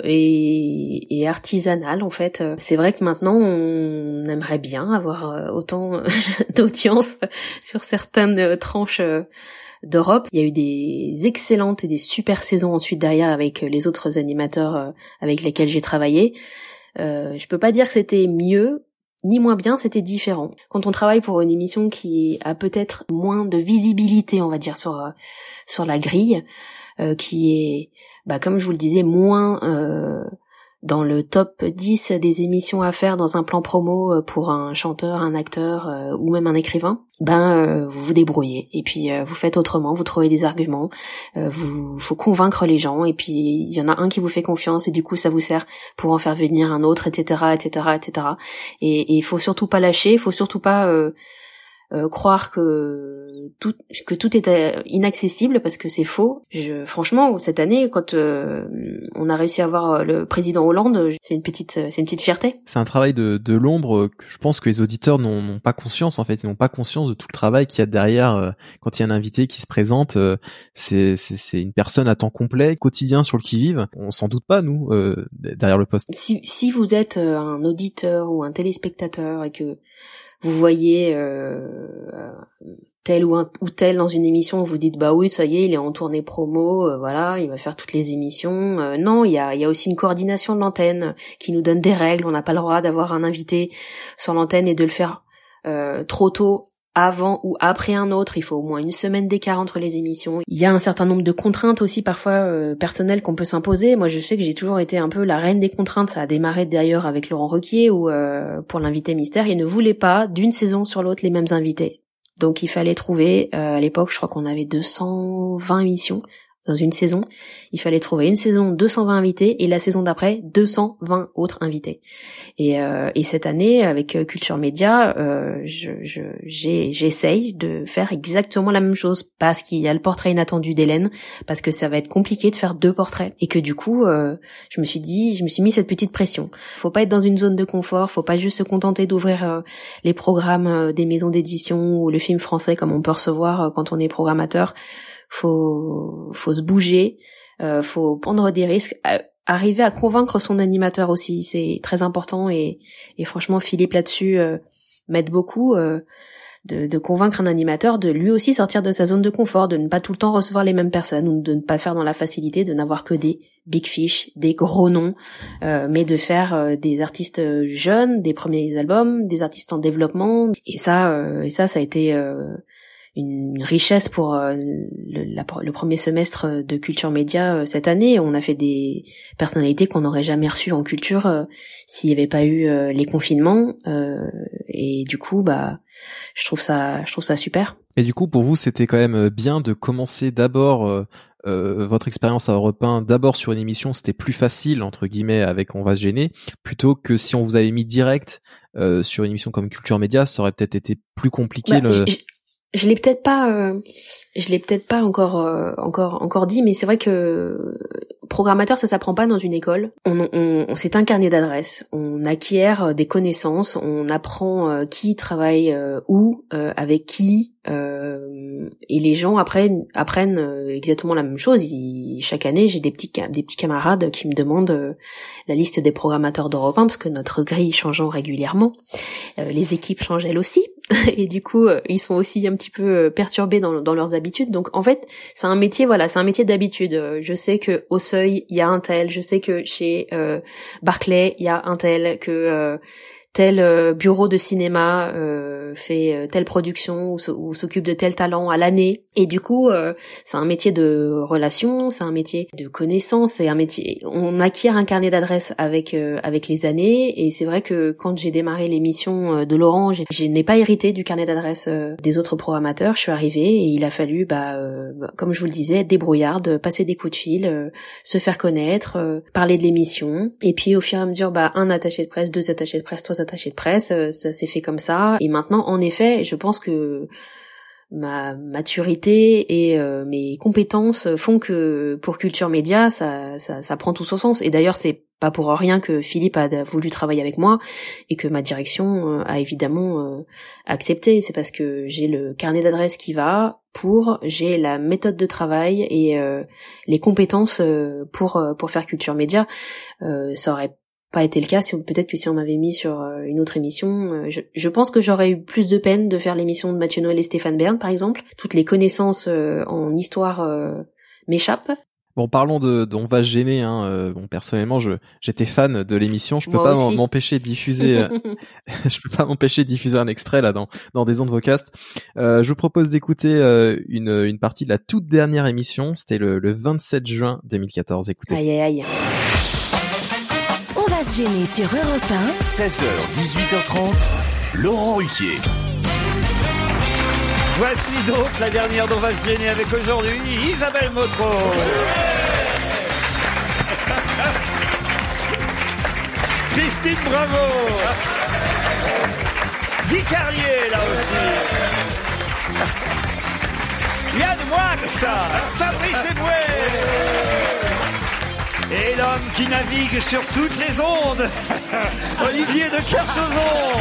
[SPEAKER 3] et, et artisanale en fait. C'est vrai que maintenant on aimerait bien avoir autant d'audience sur certaines tranches d'Europe. Il y a eu des excellentes et des super saisons ensuite derrière avec les autres animateurs avec lesquels j'ai travaillé. Euh, je peux pas dire que c'était mieux ni moins bien, c'était différent. Quand on travaille pour une émission qui a peut-être moins de visibilité, on va dire, sur sur la grille, euh, qui est, bah comme je vous le disais, moins euh, dans le top dix des émissions à faire dans un plan promo pour un chanteur, un acteur euh, ou même un écrivain, ben euh, vous vous débrouillez et puis euh, vous faites autrement, vous trouvez des arguments, euh, vous faut convaincre les gens et puis il y en a un qui vous fait confiance et du coup ça vous sert pour en faire venir un autre, et cetera, et cetera, et cetera. Et il faut surtout pas lâcher, il faut surtout pas euh, Euh, croire que tout que tout est euh, inaccessible parce que c'est faux. Je, franchement, cette année, quand euh, on a réussi à avoir le président Hollande, c'est une petite c'est une petite fierté.
[SPEAKER 2] C'est un travail de, de l'ombre que je pense que les auditeurs n'ont, n'ont pas conscience en fait, ils n'ont pas conscience de tout le travail qu'il y a derrière euh, quand il y a un invité qui se présente. Euh, c'est, c'est c'est une personne à temps complet, quotidien sur le qui-vive. On s'en doute pas nous euh, derrière le poste.
[SPEAKER 3] Si si vous êtes un auditeur ou un téléspectateur et que vous voyez euh, tel ou, un, ou tel dans une émission, vous dites bah oui ça y est il est en tournée promo, euh, voilà il va faire toutes les émissions. Euh, non, il y a, il y a aussi une coordination de l'antenne qui nous donne des règles. On n'a pas le droit d'avoir un invité sur l'antenne et de le faire euh, trop tôt avant ou après un autre, il faut au moins une semaine d'écart entre les émissions. Il y a un certain nombre de contraintes aussi parfois euh, personnelles qu'on peut s'imposer. Moi je sais que j'ai toujours été un peu la reine des contraintes. Ça a démarré d'ailleurs avec Laurent Ruquier où euh, pour l'invité mystère, il ne voulait pas d'une saison sur l'autre les mêmes invités. Donc il fallait trouver, euh, à l'époque je crois qu'on avait deux cent vingt émissions dans une saison, il fallait trouver une saison deux cent vingt invités et la saison d'après deux cent vingt autres invités. Et, euh, et cette année avec Culture Média, euh, je, je, j'ai, j'essaye de faire exactement la même chose parce qu'il y a le portrait inattendu d'Hélène, parce que ça va être compliqué de faire deux portraits et que du coup, euh, je me suis dit, je me suis mis cette petite pression. Faut pas être dans une zone de confort, faut pas juste se contenter d'ouvrir euh, les programmes euh, des maisons d'édition ou le film français comme on peut recevoir euh, quand on est programmateur. Faut, faut se bouger, euh, faut prendre des risques, euh, arriver à convaincre son animateur aussi, c'est très important et, et franchement Philippe là-dessus euh, m'aide beaucoup euh, de, de convaincre un animateur de lui aussi sortir de sa zone de confort, de ne pas tout le temps recevoir les mêmes personnes ou de ne pas faire dans la facilité, de n'avoir que des big fish, des gros noms, euh, mais de faire euh, des artistes jeunes, des premiers albums, des artistes en développement et ça, euh, et ça, ça a été euh, une richesse pour euh, le, la, le premier semestre de Culture Média euh, cette année. On a fait des personnalités qu'on n'aurait jamais reçues en culture euh, s'il n'y avait pas eu euh, les confinements. Euh, et du coup, bah, je trouve ça, je trouve ça super.
[SPEAKER 2] Et du coup, pour vous, c'était quand même bien de commencer d'abord euh, euh, votre expérience à Europe un, d'abord sur une émission, c'était plus facile entre guillemets avec On va se gêner, plutôt que si on vous avait mis direct euh, sur une émission comme Culture Média, ça aurait peut-être été plus compliqué.
[SPEAKER 3] Bah,
[SPEAKER 2] le...
[SPEAKER 3] je, je l'ai peut-être pas, euh, je l'ai peut-être pas encore, euh, encore, encore dit, mais c'est vrai que programmateur, ça s'apprend pas dans une école. On, on, on c'est un carnet d'adresses. On acquiert des connaissances, on apprend euh, qui travaille euh, où, euh, avec qui, euh, et les gens apprennent, apprennent euh, exactement la même chose. Ils, chaque année, j'ai des petits, des petits camarades qui me demandent euh, la liste des programmateurs d'Europe un parce que notre grille changeant régulièrement. Euh, les équipes changent elles aussi, et du coup, euh, ils sont aussi un petit peu perturbés dans, dans leurs habitudes. Donc, en fait, c'est un métier, voilà, c'est un métier d'habitude. Je sais que au Seuil, il y a un tel. Je sais que chez euh, Barclay, il y a un tel. Que euh, tel euh, bureau de cinéma euh, fait euh, telle production ou, ou s'occupe de tel talent à l'année. Et du coup, euh, c'est un métier de relations, c'est un métier de connaissances, c'est un métier. On acquiert un carnet d'adresses avec euh, avec les années. Et c'est vrai que quand j'ai démarré l'émission de Laurent, j'ai, je n'ai pas hérité du carnet d'adresses euh, des autres programmateurs. Je suis arrivée et il a fallu, bah, euh, comme je vous le disais, être débrouillarde, passer des coups de fil, euh, se faire connaître, euh, parler de l'émission. Et puis au fur et à mesure, bah, un attaché de presse, deux attachés de presse, trois attachés de presse, euh, ça s'est fait comme ça. Et maintenant, en effet, je pense que ma maturité et euh, mes compétences font que pour Culture Média, ça, ça, ça prend tout son sens. Et d'ailleurs, c'est pas pour rien que Philippe a voulu travailler avec moi et que ma direction a évidemment euh, accepté. C'est parce que j'ai le carnet d'adresses qui va pour, j'ai la méthode de travail et euh, les compétences euh, pour pour faire Culture Média. Euh, ça aurait pas été le cas, si peut-être que si on m'avait mis sur une autre émission, je, je pense que j'aurais eu plus de peine de faire l'émission de Mathieu Noël et Stéphane Bern, par exemple. Toutes les connaissances euh, en histoire euh, m'échappent.
[SPEAKER 2] Bon, parlons de, de On va se gêner. Hein. Euh, bon, personnellement, je j'étais fan de l'émission. Je peux
[SPEAKER 3] Moi
[SPEAKER 2] pas
[SPEAKER 3] aussi.
[SPEAKER 2] m'empêcher de diffuser. euh, je peux pas m'empêcher de diffuser un extrait là dans dans des ondes Vocast. Euh, je vous propose d'écouter euh, une une partie de la toute dernière émission. C'était le, le vingt-sept juin deux mille quatorze. Écoutez.
[SPEAKER 3] Aïe aïe aïe.
[SPEAKER 10] On va se gêner sur Europe un.
[SPEAKER 11] seize heures, dix-huit heures trente, Laurent Ruquier.
[SPEAKER 12] Voici donc la dernière dont on va se gêner avec aujourd'hui Isabelle Motro. Christine Bravo. Guy Carlier, là aussi. Yann Moix, Fabrice Eboué. Et l'homme qui navigue sur toutes les ondes, Olivier de Kersauzon.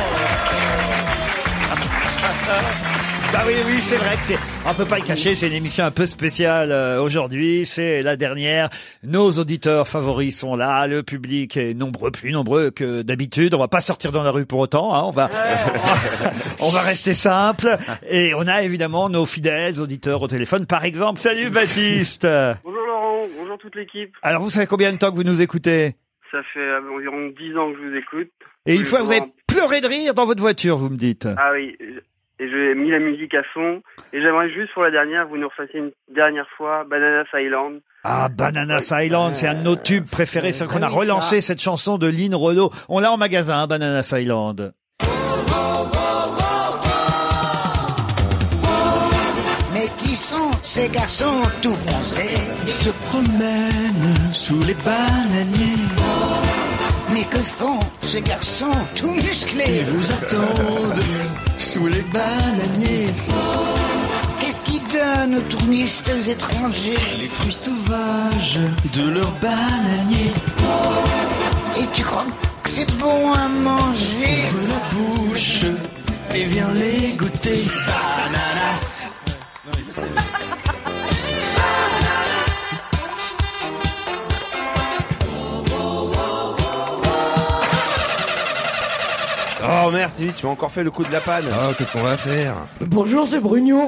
[SPEAKER 12] Bah oui, oui, c'est vrai que c'est, on peut pas le cacher, c'est une émission un peu spéciale euh, aujourd'hui, c'est la dernière. Nos auditeurs favoris sont là, le public est nombreux, plus nombreux que d'habitude. On va pas sortir dans la rue pour autant, hein, on va, on va rester simple. Et on a évidemment nos fidèles auditeurs au téléphone, par exemple. Salut Baptiste.
[SPEAKER 13] Bonjour Laurent, bonjour toute l'équipe.
[SPEAKER 12] Alors vous savez combien de temps que vous nous écoutez?
[SPEAKER 13] Ça fait environ dix ans que je vous écoute.
[SPEAKER 12] Et une fois vous avez pleuré de rire dans votre voiture, vous me dites.
[SPEAKER 13] Ah oui. et j'ai mis la musique à fond. Et j'aimerais juste pour la dernière, vous nous refassiez une dernière fois Bananas Island.
[SPEAKER 12] Ah, Bananas Island, c'est un de nos tubes préférés, c'est qu'on a
[SPEAKER 14] oui,
[SPEAKER 12] relancé
[SPEAKER 14] ça.
[SPEAKER 12] cette chanson de Lynn Renaud. On l'a en magasin, hein, Bananas Island.
[SPEAKER 14] Mais qui sont ces garçons tout bronzés? Ils se promènent sous les bananiers. Mais que font ces garçons tout musclés? Ils vous attendent sous les bananiers. Qu'est-ce qu'ils donnent aux touristes étrangers? Les fruits sauvages de leurs bananiers. Et tu crois que c'est bon à manger? Ouvre la bouche et viens les goûter. Bananas.
[SPEAKER 15] Oh merde, c'est vite, tu m'as encore fait le coup de la panne. Oh, qu'est-ce qu'on va faire?
[SPEAKER 14] Bonjour, c'est Brugnon.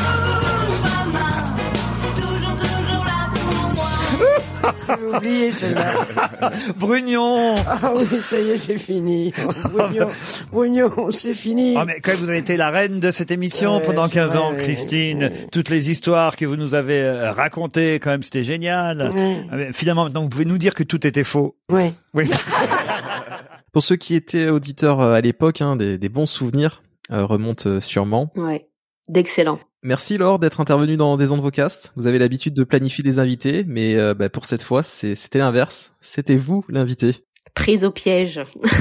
[SPEAKER 14] J'ai oublié celle-là.
[SPEAKER 12] Brugnon.
[SPEAKER 14] Ah oui, ça y est, c'est fini. Brugnon, Brugnon, c'est fini.
[SPEAKER 12] Oh mais quand même, vous avez été la reine de cette émission
[SPEAKER 14] Ouais,
[SPEAKER 12] pendant quinze
[SPEAKER 14] vrai,
[SPEAKER 12] ans,
[SPEAKER 14] ouais.
[SPEAKER 12] Christine. Toutes les histoires que vous nous avez euh, racontées, quand même, c'était génial.
[SPEAKER 14] Ouais.
[SPEAKER 12] Ah, mais finalement, maintenant, vous pouvez nous dire que tout était faux.
[SPEAKER 14] Ouais.
[SPEAKER 12] Oui.
[SPEAKER 2] Pour ceux qui étaient auditeurs euh, à l'époque, hein, des, des bons souvenirs euh, remontent euh, sûrement.
[SPEAKER 3] Ouais. D'excellent.
[SPEAKER 2] Merci Laure d'être intervenue dans Des Ondes Vocast. Vous avez l'habitude de planifier des invités, mais euh, bah, pour cette fois, c'est, c'était l'inverse. C'était vous l'invité.
[SPEAKER 3] Prise au piège.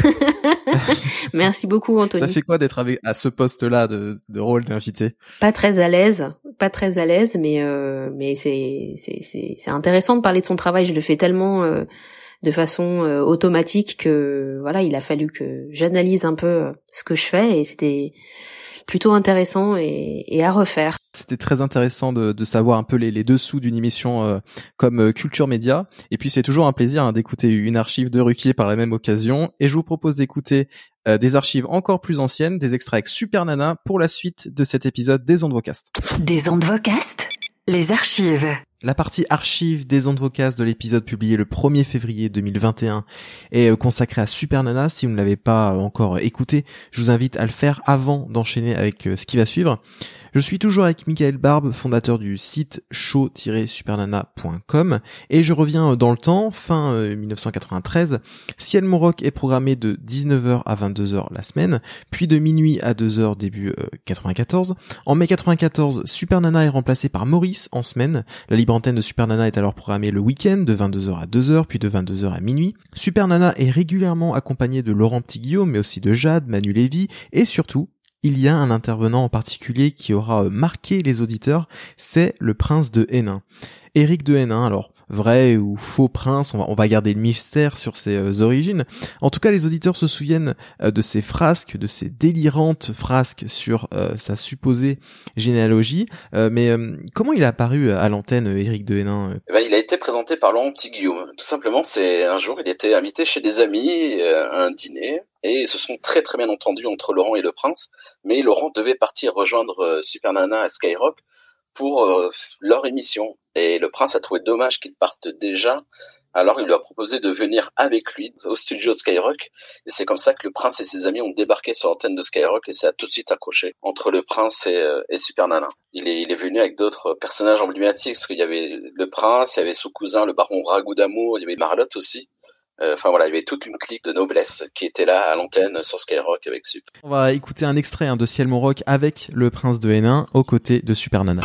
[SPEAKER 3] Merci beaucoup, Anthony.
[SPEAKER 2] Ça fait quoi d'être avec, à ce poste-là de, de rôle d'invité?
[SPEAKER 3] Pas très à l'aise, pas très à l'aise, mais euh, mais c'est c'est c'est c'est intéressant de parler de son travail. Je le fais tellement euh, de façon euh, automatique que voilà, il a fallu que j'analyse un peu euh, ce que je fais et c'était plutôt intéressant et, et à refaire.
[SPEAKER 2] C'était très intéressant de, de savoir un peu les, les dessous d'une émission euh, comme euh, Culture Média. Et puis c'est toujours un plaisir hein, d'écouter une archive de Ruquier par la même occasion. Et je vous propose d'écouter euh, des archives encore plus anciennes, des extraits avec Super Nana pour la suite de cet épisode des Ondes Vocast.
[SPEAKER 1] Des Ondes Vocast, les archives.
[SPEAKER 2] La partie archive des Ondes Vocast de l'épisode publié le premier février deux mille vingt et un est consacrée à Super Nana. Si vous ne l'avez pas encore écouté, je vous invite à le faire avant d'enchaîner avec ce qui va suivre. Je suis toujours avec Michael Barbe, fondateur du site show tiret supernana point com, et je reviens dans le temps, fin euh, mille neuf cent quatre-vingt-treize. Ciel Mon Rock est programmé de dix-neuf heures à vingt-deux heures la semaine, puis de minuit à deux heures début euh, quatre-vingt-quatorze. En mai quatre-vingt-quatorze, Super Nana est remplacé par Maurice en semaine. La libre antenne de Super Nana est alors programmée le week-end de vingt-deux heures à deux heures, puis de vingt-deux heures à minuit. Super Nana est régulièrement accompagné de Laurent Petit-Guillaume, mais aussi de Jade, Manu Lévy, et surtout, il y a un intervenant en particulier qui aura marqué les auditeurs, c'est le prince de Hénin. Éric de Hénin, alors vrai ou faux prince, on va, on va garder le mystère sur ses euh, origines. En tout cas, les auditeurs se souviennent euh, de ces frasques, de ces délirantes frasques sur euh, sa supposée généalogie. Euh, mais euh, comment il a apparu à l'antenne, Éric de Hénin?
[SPEAKER 16] Eh ben, il a été présenté par Laurent Petit-Guillaume. Tout simplement, c'est un jour, il était invité chez des amis euh, à un dîner, et ils se sont très très bien entendus entre Laurent et le prince. Mais Laurent devait partir rejoindre euh, Super Nana à Skyrock pour euh, leur émission. Et le prince a trouvé dommage qu'il parte déjà, alors il lui a proposé de venir avec lui au studio de Skyrock. Et c'est comme ça que le prince et ses amis ont débarqué sur l'antenne de Skyrock, et ça a tout de suite accroché entre le prince et, euh, et Super Nana. Il est, il est venu avec d'autres personnages emblématiques, parce qu'il y avait le prince, il y avait son cousin, le baron Ragout d'Amour, il y avait Marlotte aussi. Enfin euh, voilà, il y avait toute une clique de noblesse qui était là à l'antenne sur Skyrock avec Super.
[SPEAKER 2] On va écouter un extrait hein, de Ciel Mon Rock avec le prince de Hénin aux côtés de Super Nana.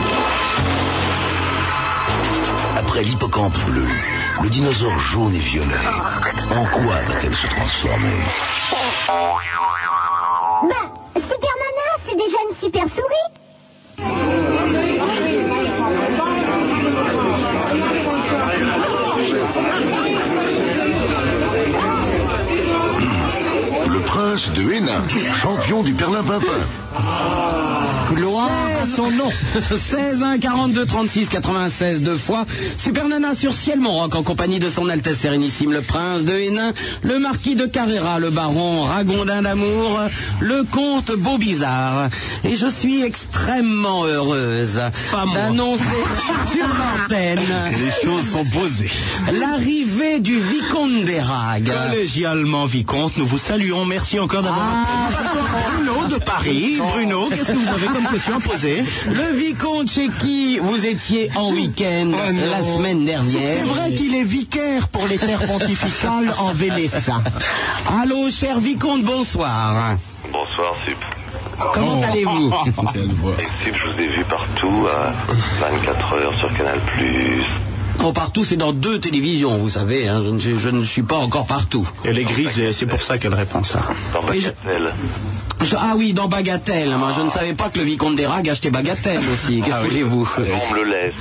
[SPEAKER 11] Après l'hippocampe bleu, le dinosaure jaune et violet, en quoi va-t-elle se transformer?
[SPEAKER 17] Bah, Super Nana, c'est déjà une super souris.
[SPEAKER 11] Le prince de Hénin, champion du perlimpinpin.
[SPEAKER 18] Gloire à son nom. seize un quarante-deux trente-six quatre-vingt-seize deux fois. Super Nana sur Ciel Montroc en compagnie de son Altesse Sérénissime le Prince de Hénin, le Marquis de Carrera, le Baron Ragondin d'Amour, le Comte Beaubizarre. Et je suis extrêmement heureuse d'annoncer sur l'antenne.
[SPEAKER 19] Les choses sont posées.
[SPEAKER 18] L'arrivée du Vicomte d'Érag.
[SPEAKER 19] Collégialement Vicomte, nous vous saluons. Merci encore d'avoir
[SPEAKER 18] Ah.
[SPEAKER 19] Bruno de Paris. Bruno, qu'est-ce que vous avez comme question à poser?
[SPEAKER 18] Le Vicomte chez qui vous étiez en week-end
[SPEAKER 19] Oh non.
[SPEAKER 18] la semaine dernière.
[SPEAKER 19] C'est vrai qu'il est vicaire pour les terres pontificales en Vénéssa.
[SPEAKER 18] Allô, cher Vicomte, bonsoir.
[SPEAKER 20] Bonsoir, Sup.
[SPEAKER 18] Comment allez-vous?
[SPEAKER 20] Et Sup, je vous ai vu partout à vingt-quatre heures sur Canal plus.
[SPEAKER 18] Oh, partout, c'est dans deux télévisions, vous savez, hein, je, ne, suis- je ne suis pas encore partout.
[SPEAKER 19] Elle est grise et c'est pour ça qu'elle répond ça.
[SPEAKER 20] Dans
[SPEAKER 18] Mais je-
[SPEAKER 20] Bagatelle.
[SPEAKER 18] Je- ah oui, dans Bagatelle. Moi, je ne savais pas que le Vicomte d'Érag achetait Bagatelle aussi. Que
[SPEAKER 20] Ah oui.
[SPEAKER 18] voulez-vous?
[SPEAKER 20] On me le laisse.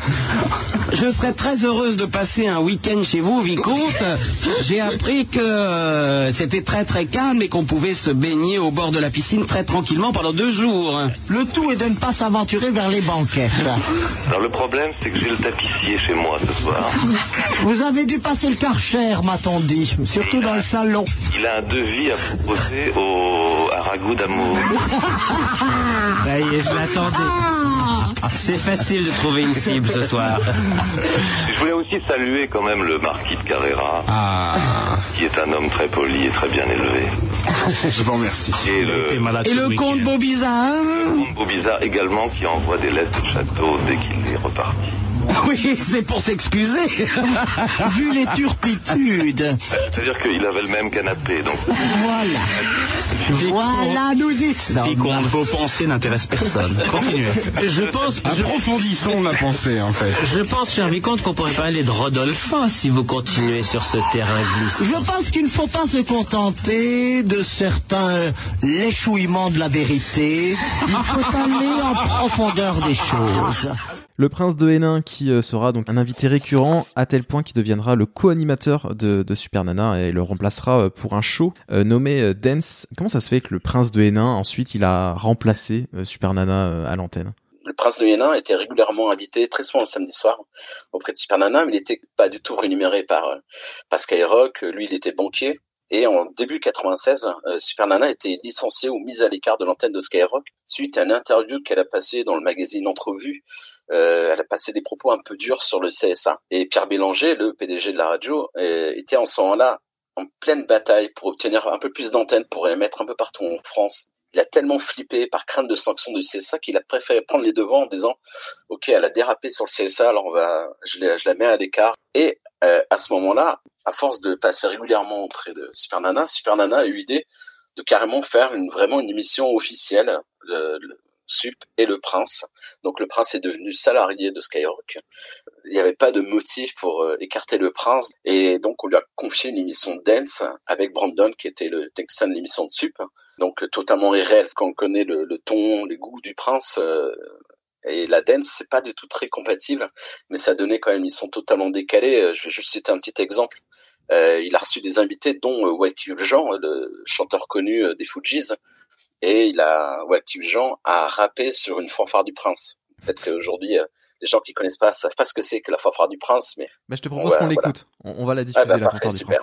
[SPEAKER 18] Je serais très heureuse de passer un week-end chez vous, Vicomte. J'ai appris que euh, c'était très très calme et qu'on pouvait se baigner au bord de la piscine très tranquillement pendant deux jours.
[SPEAKER 19] Le tout est de ne pas s'aventurer vers les banquettes.
[SPEAKER 20] Alors le problème, c'est que j'ai le tapissier chez moi ce soir.
[SPEAKER 19] Vous avez dû passer le Karcher, m'a-t-on dit, surtout dans le salon.
[SPEAKER 20] Il a un devis à proposer au à Ragout d'amour.
[SPEAKER 18] Ça y est, je l'attendais. C'est facile de trouver une cible ce soir.
[SPEAKER 20] Je voulais aussi saluer quand même le marquis de Carrera, qui est un homme très poli et très bien élevé.
[SPEAKER 19] Je vous remercie.
[SPEAKER 20] Et le,
[SPEAKER 18] Et le comte Beaubizarre?
[SPEAKER 20] le comte Beaubizarre également, qui envoie des lettres de château dès qu'il est reparti.
[SPEAKER 18] Oui, c'est pour s'excuser.
[SPEAKER 19] Vu les turpitudes.
[SPEAKER 20] C'est-à-dire qu'il avait le même canapé, donc...
[SPEAKER 19] Voilà. Voilà, nous y sommes.
[SPEAKER 7] Vicomte, vos pensées n'intéressent personne. Continuez.
[SPEAKER 21] Je pense, je-
[SPEAKER 7] Approfondissons ma pensée, en fait.
[SPEAKER 21] je pense, cher Vicomte, qu'on pourrait parler de Rodolphe si vous continuez sur ce terrain glissant.
[SPEAKER 19] Je pense qu'il ne faut pas se contenter de certains l'échouillement de la vérité. Il faut aller en profondeur des choses.
[SPEAKER 2] Le prince de Hénin qui euh, sera donc un invité récurrent à tel point qu'il deviendra le co-animateur de, de Super Nana et le remplacera euh, pour un show euh, nommé euh, Dance. Comment ça se fait que le prince de Hénin ensuite il a remplacé euh, Super Nana euh, à l'antenne?
[SPEAKER 16] Le prince de Hénin était régulièrement invité, très souvent le samedi soir, auprès de Super Nana, mais il n'était pas du tout rémunéré par, euh, par Skyrock. Lui, il était banquier. Et en début quatre-vingt-seize, euh, Super Nana était licenciée ou mise à l'écart de l'antenne de Skyrock suite à une interview qu'elle a passée dans le magazine Entrevue. Euh, elle a passé des propos un peu durs sur le C S A. Et Pierre Bélanger, le P D G de la radio, euh, était en ce moment-là en pleine bataille pour obtenir un peu plus d'antennes, pour les mettre un peu partout en France. Il a tellement flippé par crainte de sanctions du C S A qu'il a préféré prendre les devants en disant « Ok, elle a dérapé sur le C S A, alors on va, je, la, je la mets à l'écart. » Et euh, à ce moment-là, à force de passer régulièrement auprès de Super Nana, Super Nana a eu l'idée de carrément faire une, vraiment une émission officielle de, de Sup et le Prince. Donc le Prince est devenu salarié de Skyrock. Il n'y avait pas de motif pour euh, écarter le Prince, et donc on lui a confié une émission Dance avec Brandon, qui était le Texan de l'émission de Sup. Donc euh, totalement irréel, quand on connaît le, le ton, les goûts du Prince, euh, et la Dance, c'est pas du tout très compatible, mais ça donnait quand même une émission totalement décalée. Je vais juste citer un petit exemple. Euh, il a reçu des invités, dont euh, Wyclef Jean, le chanteur connu euh, des Fugees, et il a Wyclef Jean a rappé sur une fanfare du Prince. Peut-être qu'aujourd'hui, euh, les gens qui connaissent pas savent pas ce que c'est que la fanfare du Prince, mais
[SPEAKER 2] bah, je te propose qu'on l'écoute. On, on va la diffuser,
[SPEAKER 16] ah bah,
[SPEAKER 2] la
[SPEAKER 16] parfait,
[SPEAKER 2] fanfare du
[SPEAKER 16] super.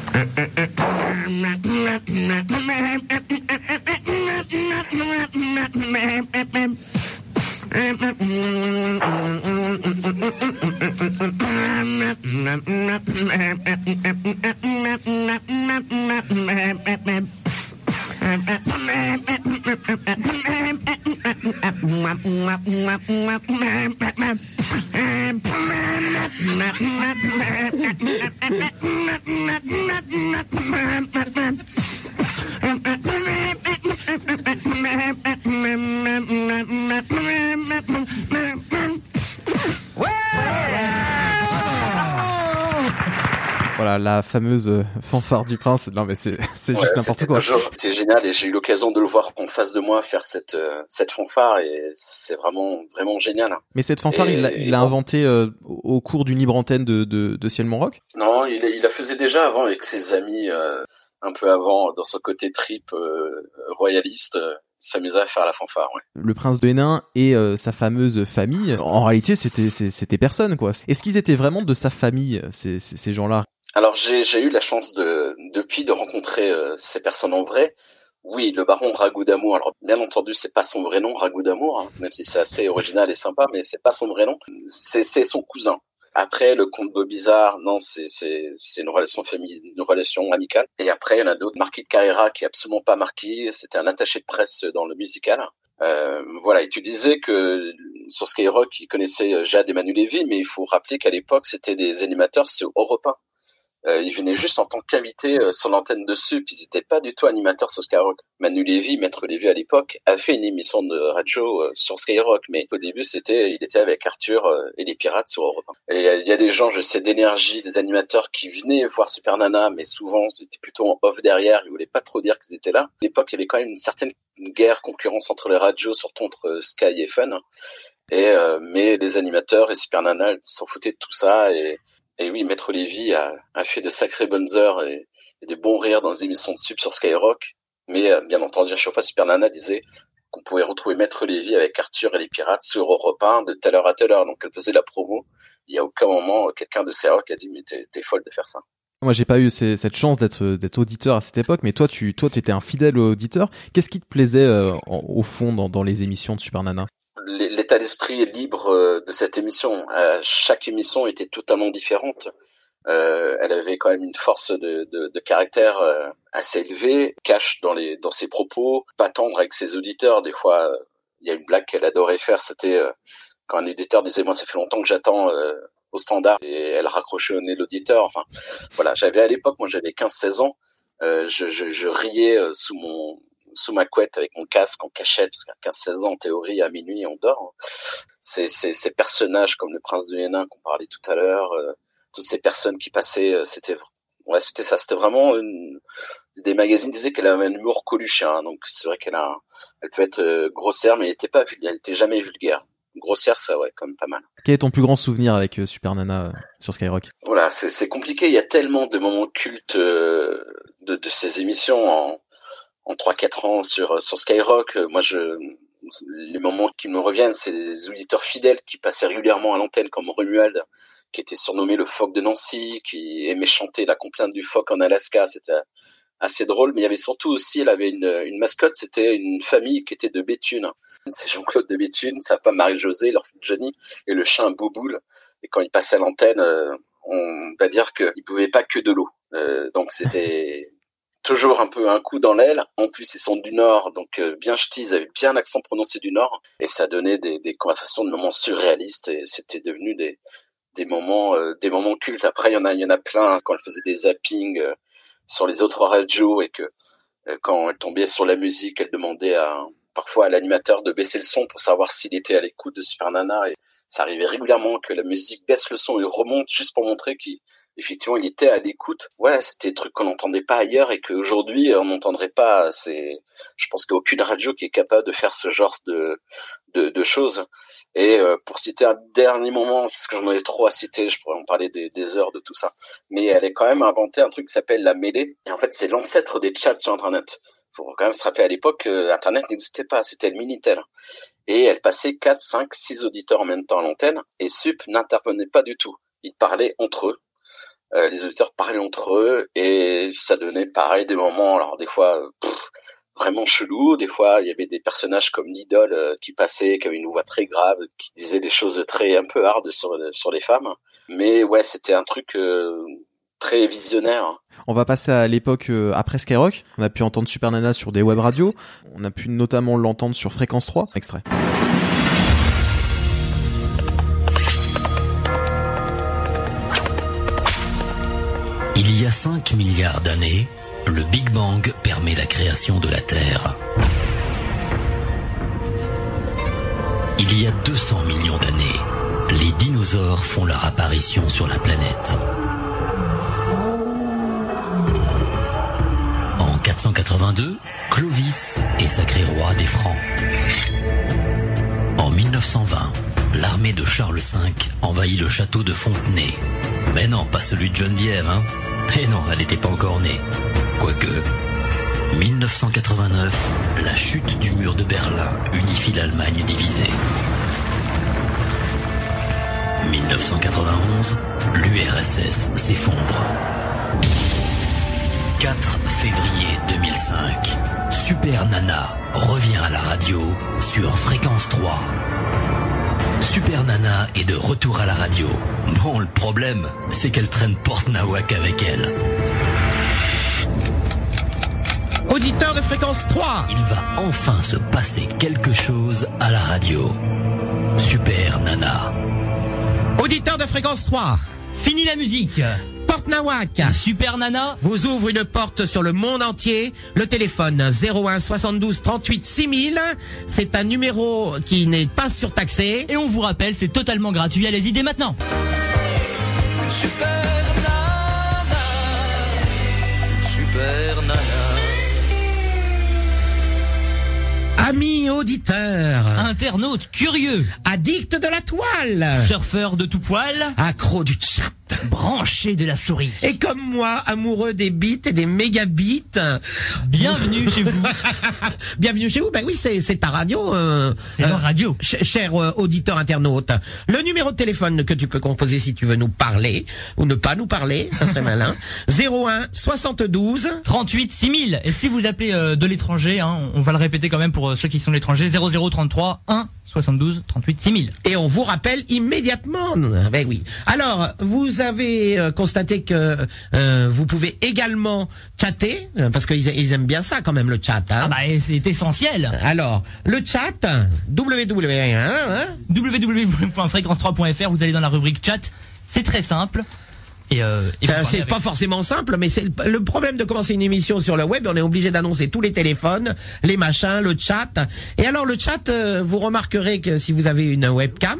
[SPEAKER 2] Voilà, la fameuse euh, fanfare du Prince. Non mais c'est c'est
[SPEAKER 16] Ouais,
[SPEAKER 2] juste n'importe quoi.
[SPEAKER 16] C'était génial, et j'ai eu l'occasion de le voir en face de moi faire cette euh, cette fanfare, et c'est vraiment vraiment génial.
[SPEAKER 2] Mais cette fanfare,
[SPEAKER 16] Et-
[SPEAKER 2] il l'a
[SPEAKER 16] et
[SPEAKER 2] il l'a
[SPEAKER 16] bon.
[SPEAKER 2] inventée euh, au cours d'une libre antenne de, de, de Ciel Montroc?
[SPEAKER 16] Non, il, il la faisait déjà avant avec ses amis, euh, un peu avant, dans son côté trip euh, royaliste. s'amusaient à faire la fanfare. Ouais.
[SPEAKER 2] Le prince de Hénin et euh, sa fameuse famille, en réalité, c'était c'était personne, quoi. Est-ce qu'ils étaient vraiment de sa famille, ces, ces, ces gens-là?
[SPEAKER 16] Alors j'ai j'ai eu la chance de depuis de rencontrer euh, ces personnes en vrai. Oui, le baron Ragout d'Amour. Alors bien entendu, c'est pas son vrai nom, Ragout d'Amour, hein, même si c'est assez original et sympa, mais c'est pas son vrai nom. C'est c'est son cousin. Après, le comte Beaubizarre, non, c'est c'est c'est une relation famille, une relation amicale. Et après, il y en a d'autres. Marquis de Carrera, qui est absolument pas marquis, c'était un attaché de presse dans le musical. Euh, voilà, et tu disais que sur Skyrock, il connaissait Jade et Manu Lévy, mais il faut rappeler qu'à l'époque, c'était des animateurs sur Europe un. Euh, ils venaient juste en tant qu'invités euh, sur l'antenne de Sup, ils n'étaient pas du tout animateurs sur Skyrock. Manu Lévy, Maître Lévy à l'époque, a fait une émission de radio euh, sur Skyrock, mais au début c'était, il était avec Arthur euh, et les Pirates sur Europe un. Et il euh, y a des gens, je sais, d'énergie, des animateurs qui venaient voir Super Nana, mais souvent c'était plutôt en off derrière, ils voulaient pas trop dire qu'ils étaient là. À l'époque, il y avait quand même une certaine guerre, concurrence entre les radios, surtout entre euh, Sky et Fun. Et euh, mais les animateurs et Super Nana s'en foutaient de tout ça et Et oui, Maître Lévy a, a fait de sacrées bonnes heures et, et des bons rires dans les émissions de Sup sur Skyrock. Mais euh, bien entendu, à chaque fois, Super Nana disait qu'on pouvait retrouver Maître Lévy avec Arthur et les Pirates sur Europe un de telle heure à telle heure. Donc elle faisait la promo. Il y a aucun moment, quelqu'un de Skyrock a dit « mais t'es, t'es folle de faire ça ».
[SPEAKER 2] Moi, j'ai pas eu ces, cette chance d'être d'être auditeur à cette époque, mais toi, tu toi, tu étais un fidèle auditeur. Qu'est-ce qui te plaisait euh, en, au fond dans, dans les émissions de Super Nana?
[SPEAKER 16] L'état d'esprit libre de cette émission. Euh, chaque émission était totalement différente. Euh, elle avait quand même une force de, de, de caractère euh, assez élevée, cash dans les dans ses propos, pas tendre avec ses auditeurs. Des fois, il euh, y a une blague qu'elle adorait faire, c'était euh, quand un éditeur disait moi ça fait longtemps que j'attends euh, au standard et elle raccrochait au nez de l'auditeur. Enfin, voilà, j'avais à l'époque, moi j'avais quinze seize ans, euh, je, je, je riais euh, sous mon sous ma couette avec mon casque en cachette, parce qu'à quinze seize ans, en théorie, à minuit, on dort. C'est, c'est, ces personnages comme le prince de Hénin qu'on parlait tout à l'heure, euh, toutes ces personnes qui passaient, euh, c'était, ouais, c'était ça, c'était vraiment une, des magazines disaient qu'elle avait un humour coluchien, hein, donc c'est vrai qu'elle a, elle peut être euh, grossière, mais elle était pas, elle était jamais vulgaire. Grossière, ça, ouais, quand même pas mal.
[SPEAKER 2] Quel est ton plus grand souvenir avec euh, Super Nana euh, sur Skyrock?
[SPEAKER 16] Voilà, c'est, c'est compliqué, il y a tellement de moments cultes euh, de, de ces émissions en, en trois quatre ans sur sur Skyrock. Moi, je les moments qui me reviennent, c'est les auditeurs fidèles qui passaient régulièrement à l'antenne, comme Romuald, qui était surnommé le phoque de Nancy, qui aimait chanter la complainte du phoque en Alaska. C'était assez drôle, mais il y avait surtout aussi, elle avait une, une mascotte, c'était une famille qui était de Béthune. C'est Jean-Claude de Béthune, sa femme Marie-Josée, leur fille Johnny, et le chien Bouboule. Et quand il passait à l'antenne, euh, on va dire qu'il pouvait pas que de l'eau. Euh, donc c'était toujours un peu un coup dans l'aile. En plus, ils sont du Nord, donc euh, bien ch'tis, ils avaient bien l'accent prononcé du Nord, et ça donnait des, des conversations de moments surréalistes, et c'était devenu des des moments euh, des moments cultes. Après, il y en a il y en a plein quand elle faisait des zappings euh, sur les autres radios, et que euh, quand elle tombait sur la musique, elle demandait à parfois à l'animateur de baisser le son pour savoir s'il était à l'écoute de Super Nana, et ça arrivait régulièrement que la musique baisse le son et remonte juste pour montrer qu'il effectivement, il était à l'écoute. Ouais, c'était des trucs qu'on n'entendait pas ailleurs et qu'aujourd'hui, on n'entendrait pas. C'est, je pense qu'il n'y a aucune radio qui est capable de faire ce genre de, de, de choses. Et euh, pour citer un dernier moment, parce que j'en ai trop à citer, je pourrais en parler des, des heures de tout ça, mais elle a quand même inventé un truc qui s'appelle la mêlée. Et en fait, c'est l'ancêtre des chats sur Internet. Faut quand même se rappeler à l'époque, euh, Internet n'existait pas, c'était le Minitel. Et elle passait quatre, cinq, six auditeurs en même temps à l'antenne, et Sup n'intervenait pas du tout. Ils parlaient entre eux. Euh, les auditeurs parlaient entre eux et ça donnait pareil des moments, alors des fois pff, vraiment chelous, des fois il y avait des personnages comme l'idole euh, qui passait, qui avait une voix très grave, qui disait des choses très un peu hardes sur sur les femmes, mais ouais, c'était un truc euh, très visionnaire.
[SPEAKER 2] On va passer à l'époque euh, après Skyrock. On a pu entendre Super Nana sur des web radios, on a pu notamment l'entendre sur Fréquence trois. Extrait.
[SPEAKER 6] Il y a cinq milliards d'années, le Big Bang permet la création de la Terre. Il y a deux cents millions d'années, les dinosaures font leur apparition sur la planète. En quatre cent quatre-vingt-deux, Clovis est sacré roi des Francs. En mille neuf cent vingt, l'armée de Charles cinq envahit le château de Fontenay. Mais non, pas celui de Geneviève, hein. Et non, elle n'était pas encore née. Quoique. dix-neuf cent quatre-vingt-neuf, la chute du mur de Berlin unifie l'Allemagne divisée. dix-neuf cent quatre-vingt-onze, l'U R S S s'effondre. quatre février deux mille cinq, Super Nana revient à la radio sur Fréquence trois. Super Nana est de retour à la radio. Bon, le problème, c'est qu'elle traîne Porte Nawak avec elle.
[SPEAKER 18] Auditeur de Fréquence trois.
[SPEAKER 6] Il va enfin se passer quelque chose à la radio. Super Nana.
[SPEAKER 18] Auditeur de Fréquence trois.
[SPEAKER 5] Fini la musique.
[SPEAKER 18] Porte Nawak.
[SPEAKER 5] Super Nana
[SPEAKER 18] vous ouvre une porte sur le monde entier. Le téléphone zéro un soixante-douze trente-huit six mille. C'est un numéro qui n'est pas surtaxé.
[SPEAKER 5] Et on vous rappelle, c'est totalement gratuit. Allez-y dès maintenant.
[SPEAKER 22] Super Nana. Super Nana.
[SPEAKER 18] Amis auditeurs,
[SPEAKER 5] internautes curieux,
[SPEAKER 18] addicts de la toile,
[SPEAKER 5] surfeurs de tout poil,
[SPEAKER 18] accros du chat,
[SPEAKER 5] branchés de la souris,
[SPEAKER 18] et comme moi, amoureux des bits et des mégabits.
[SPEAKER 5] Bienvenue chez vous.
[SPEAKER 18] Bienvenue chez vous. Ben oui, c'est c'est ta radio. Euh,
[SPEAKER 5] c'est euh, la radio.
[SPEAKER 18] Ch cher euh, auditeur internaute, le numéro de téléphone que tu peux composer si tu veux nous parler ou ne pas nous parler, ça serait malin. zéro un soixante-douze
[SPEAKER 5] trente-huit six mille. Et si vous appelez euh, de l'étranger, hein, on va le répéter quand même pour euh, ceux qui sont de l'étranger, zéro zéro trente-trois un soixante-douze trente-huit six mille.
[SPEAKER 18] Et on vous rappelle immédiatement. Ben oui. Alors, vous avez euh, constaté que euh, vous pouvez également chatter, parce qu'ils ils aiment bien ça quand même, le chat. Hein.
[SPEAKER 5] Ah bah c'est essentiel.
[SPEAKER 18] Alors, le chat, w w w
[SPEAKER 5] point fréquence trois point f r, vous allez dans la rubrique chat, c'est très simple. Et, euh, et
[SPEAKER 18] c'est pas forcément simple, mais c'est le, le problème de commencer une émission sur le web. On est obligé d'annoncer tous les téléphones, les machins, le chat. Et alors le chat, euh, vous remarquerez que si vous avez une webcam,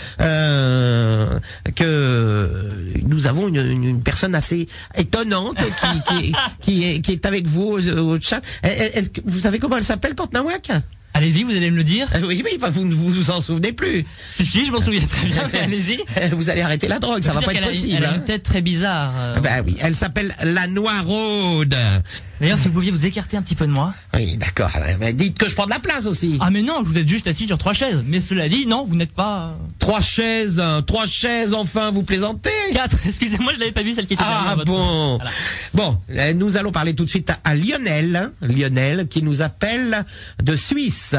[SPEAKER 18] euh, que nous avons une, une, une personne assez étonnante qui, qui, qui, est, qui est avec vous au, au chat. Elle, elle, vous savez comment elle s'appelle, Porte Nawak?
[SPEAKER 5] Allez-y, vous allez me le dire.
[SPEAKER 18] Euh, oui, oui, enfin, vous ne vous, vous en souvenez plus.
[SPEAKER 5] Si, si, je m'en souviens très bien, mais allez-y.
[SPEAKER 18] Vous allez arrêter la drogue, ça va pas être possible.
[SPEAKER 5] Elle a
[SPEAKER 18] hein.
[SPEAKER 5] une tête très bizarre. Euh...
[SPEAKER 18] Ben oui, elle s'appelle la Noiraude.
[SPEAKER 5] D'ailleurs, si vous pouviez vous écarter un petit peu de moi.
[SPEAKER 18] Oui, d'accord. Mais dites que je prends de la place aussi.
[SPEAKER 5] Ah mais non, vous êtes juste assis sur trois chaises. Mais cela dit, non, vous n'êtes pas...
[SPEAKER 18] Trois chaises, trois chaises, enfin, vous plaisantez.
[SPEAKER 5] Quatre, excusez-moi, je l'avais pas vu, celle qui était derrière.
[SPEAKER 18] Ah bon. Voilà. Bon, nous allons parler tout de suite à, à Lionel. Lionel, qui nous appelle de Suisse.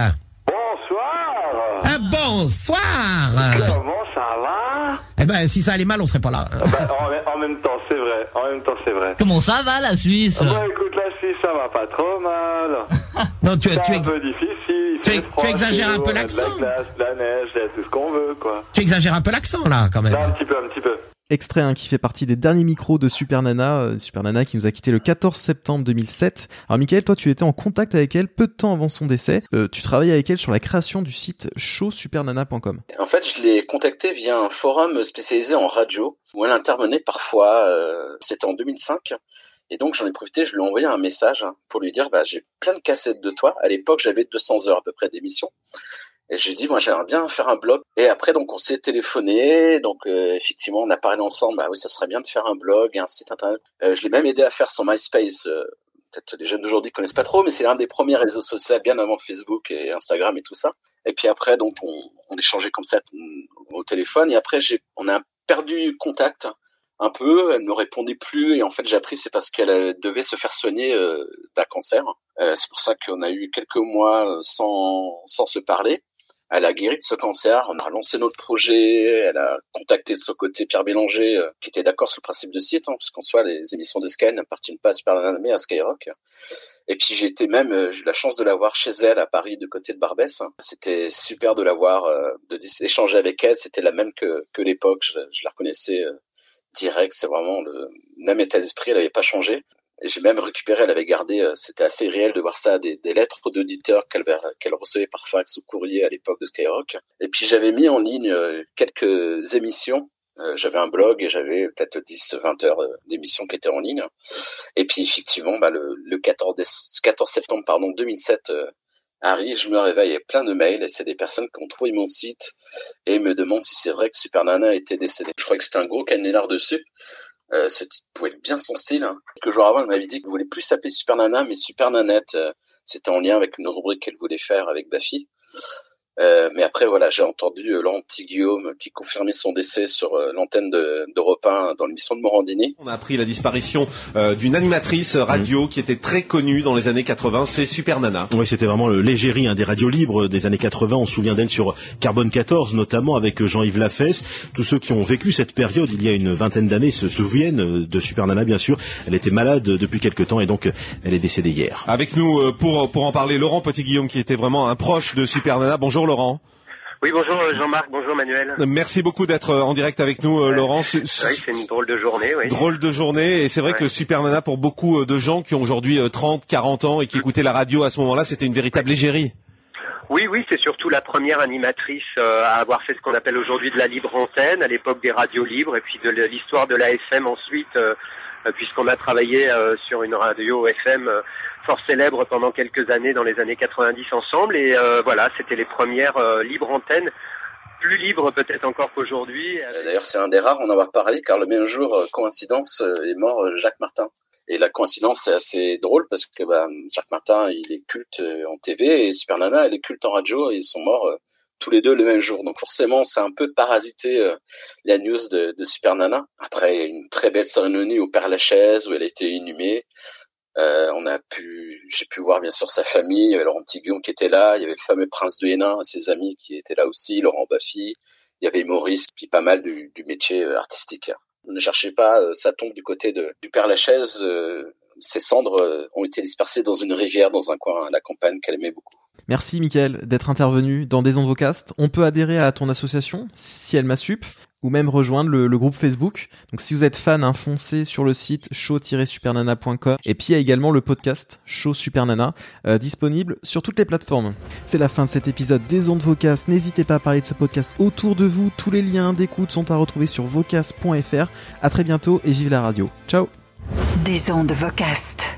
[SPEAKER 18] Ah, bonsoir.
[SPEAKER 20] Comment ça va?
[SPEAKER 18] Eh ben, si ça allait mal, on serait pas là.
[SPEAKER 20] Bah, en, en même temps, c'est vrai. En même temps, c'est vrai.
[SPEAKER 5] Comment ça va, la Suisse?
[SPEAKER 20] Bah, écoute, la Suisse, ça va pas trop mal.
[SPEAKER 18] Non, tu,
[SPEAKER 20] c'est
[SPEAKER 18] tu
[SPEAKER 20] un
[SPEAKER 18] ex...
[SPEAKER 20] peu difficile.
[SPEAKER 18] Tu,
[SPEAKER 20] froid,
[SPEAKER 18] tu exagères un peu
[SPEAKER 20] de
[SPEAKER 18] l'accent.
[SPEAKER 20] la glace, de la neige, tout ce qu'on veut, quoi.
[SPEAKER 18] Tu exagères un peu l'accent, là, quand même.
[SPEAKER 20] Là, un petit peu, un petit peu.
[SPEAKER 2] Extrait hein, qui fait partie des derniers micros de Super Nana, euh, Super Nana qui nous a quitté le quatorze septembre deux mille sept. Alors Mickaël, toi tu étais en contact avec elle peu de temps avant son décès. Euh, tu travaillais avec elle sur la création du site show super nana point com.
[SPEAKER 16] En fait, je l'ai contactée via un forum spécialisé en radio où elle intervenait parfois. Euh, c'était en deux mille cinq. Et donc j'en ai profité, je lui ai envoyé un message pour lui dire bah j'ai plein de cassettes de toi. À l'époque, j'avais deux cents heures à peu près d'émission. Et j'ai dit, moi, j'aimerais bien faire un blog. Et après, donc, on s'est téléphoné. Donc, euh, effectivement, on a parlé ensemble. Bah oui, ça serait bien de faire un blog et un site internet. Euh, je l'ai même aidé à faire son MySpace. Euh, peut-être les jeunes d'aujourd'hui connaissent pas trop, mais c'est l'un des premiers réseaux sociaux bien avant Facebook et Instagram et tout ça. Et puis après, donc, on, on échangeait comme ça au téléphone. Et après, j'ai, on a perdu contact un peu. Elle ne me répondait plus. Et en fait, j'ai appris, c'est parce qu'elle devait se faire soigner euh, d'un cancer. Euh, c'est pour ça qu'on a eu quelques mois sans, sans se parler. Elle a guéri de ce cancer, on a lancé notre projet, elle a contacté de son côté Pierre Bélanger, euh, qui était d'accord sur le principe de site, hein, parce qu'en soi, les émissions de Sky n'appartiennent pas à Super Nana, mais à Skyrock. Et puis j'ai été même, euh, j'ai eu la chance de la voir chez elle à Paris, de côté de Barbès. C'était super de la voir, euh, de d'échanger avec elle, c'était la même que, que l'époque, je, je la reconnaissais euh, direct, c'est vraiment le même état d'esprit, elle n'avait pas changé. Et j'ai même récupéré, elle avait gardé, c'était assez réel de voir ça, des, des lettres d'auditeurs qu'elle qu'elle recevait par fax ou courrier à l'époque de Skyrock. Et puis j'avais mis en ligne quelques émissions. Euh, j'avais un blog et j'avais peut-être dix vingt heures d'émissions qui étaient en ligne. Et puis effectivement, bah, le, le quatorze septembre pardon, deux mille sept euh, arrive, je me réveille avec plein de mails et c'est des personnes qui ont trouvé mon site et me demandent si c'est vrai que Super Nana était décédée. Je crois que c'était un gros canular dessus. Euh, ce titre pouvait être bien son style. Hein. Quelques jours avant, elle m'avait dit qu'elle voulait plus s'appeler Super Nana, mais Super Nanette. Euh, c'était en lien avec une rubrique qu'elle voulait faire avec Baffy. Euh, mais après, voilà, j'ai entendu euh, Laurent Petit-Guillaume qui confirmait son décès sur euh, l'antenne de, d'Europe un dans l'émission de Morandini.
[SPEAKER 4] On a appris la disparition euh, d'une animatrice radio mmh. qui était très connue dans les années quatre-vingts, c'est Super Nana.
[SPEAKER 8] Oui, c'était vraiment le l'égérie hein, des radios libres des années quatre-vingts. On se souvient d'elle sur Carbone quatorze, notamment avec Jean-Yves Lafesse. Tous ceux qui ont vécu cette période il y a une vingtaine d'années se souviennent de Super Nana, bien sûr. Elle était malade depuis quelque temps et donc elle est décédée hier.
[SPEAKER 4] Avec nous euh, pour pour en parler, Laurent Petit-Guillaume qui était vraiment un proche de Super Nana. Bonjour Laurent.
[SPEAKER 23] Oui, bonjour Jean-Marc, bonjour Manuel.
[SPEAKER 4] Merci beaucoup d'être en direct avec nous, euh, Laurent.
[SPEAKER 23] C'est, c'est, c'est une drôle de journée, oui.
[SPEAKER 4] Drôle de journée, et c'est vrai ouais. que Super Nana, pour beaucoup de gens qui ont aujourd'hui trente, quarante ans et qui écoutaient la radio à ce moment-là, c'était une véritable égérie.
[SPEAKER 23] Oui, oui, c'est surtout la première animatrice euh, à avoir fait ce qu'on appelle aujourd'hui de la libre antenne, à l'époque des radios libres, et puis de l'histoire de la F M ensuite, euh, puisqu'on a travaillé euh, sur une radio F M euh, fort célèbre pendant quelques années, dans les années quatre-vingt-dix ensemble, et euh, voilà, c'était les premières euh, libres antennes, plus libres peut-être encore qu'aujourd'hui.
[SPEAKER 16] D'ailleurs, c'est un des rares à en avoir parlé, car le même jour, coïncidence, est mort Jacques Martin. Et la coïncidence est assez drôle parce que bah, Jacques Martin, il est culte en T V et Super Nana, elle est culte en radio et ils sont morts euh, tous les deux le même jour. Donc forcément, ça a un peu parasité euh, la news de, de Super Nana. Après, il y a une très belle cérémonie au Père-Lachaise où elle a été inhumée. Euh, on a pu, j'ai pu voir bien sûr sa famille, il y avait Laurent Petit-Guillaume qui était là, il y avait le fameux Prince de Hénin et ses amis qui étaient là aussi, Laurent Baffy, il y avait Maurice, puis pas mal du, du métier artistique. Ne cherchez pas, ça tombe du côté de, du Père-Lachaise, euh, ses cendres euh, ont été dispersées dans une rivière, dans un coin à la campagne qu'elle aimait beaucoup.
[SPEAKER 2] Merci Mickaël d'être intervenu dans Des Ondes Vocast. On peut adhérer à ton association, si elle m'a sup, ou même rejoindre le, le groupe Facebook. Donc si vous êtes fan, hein, foncez sur le site show tiret supernana point com. Et puis il y a également le podcast Show Super Nana, euh, disponible sur toutes les plateformes. C'est la fin de cet épisode des Ondes Vocast. N'hésitez pas à parler de ce podcast autour de vous. Tous les liens d'écoute sont à retrouver sur vocast point f r. À très bientôt et vive la radio. Ciao.
[SPEAKER 1] Des Ondes Vocast.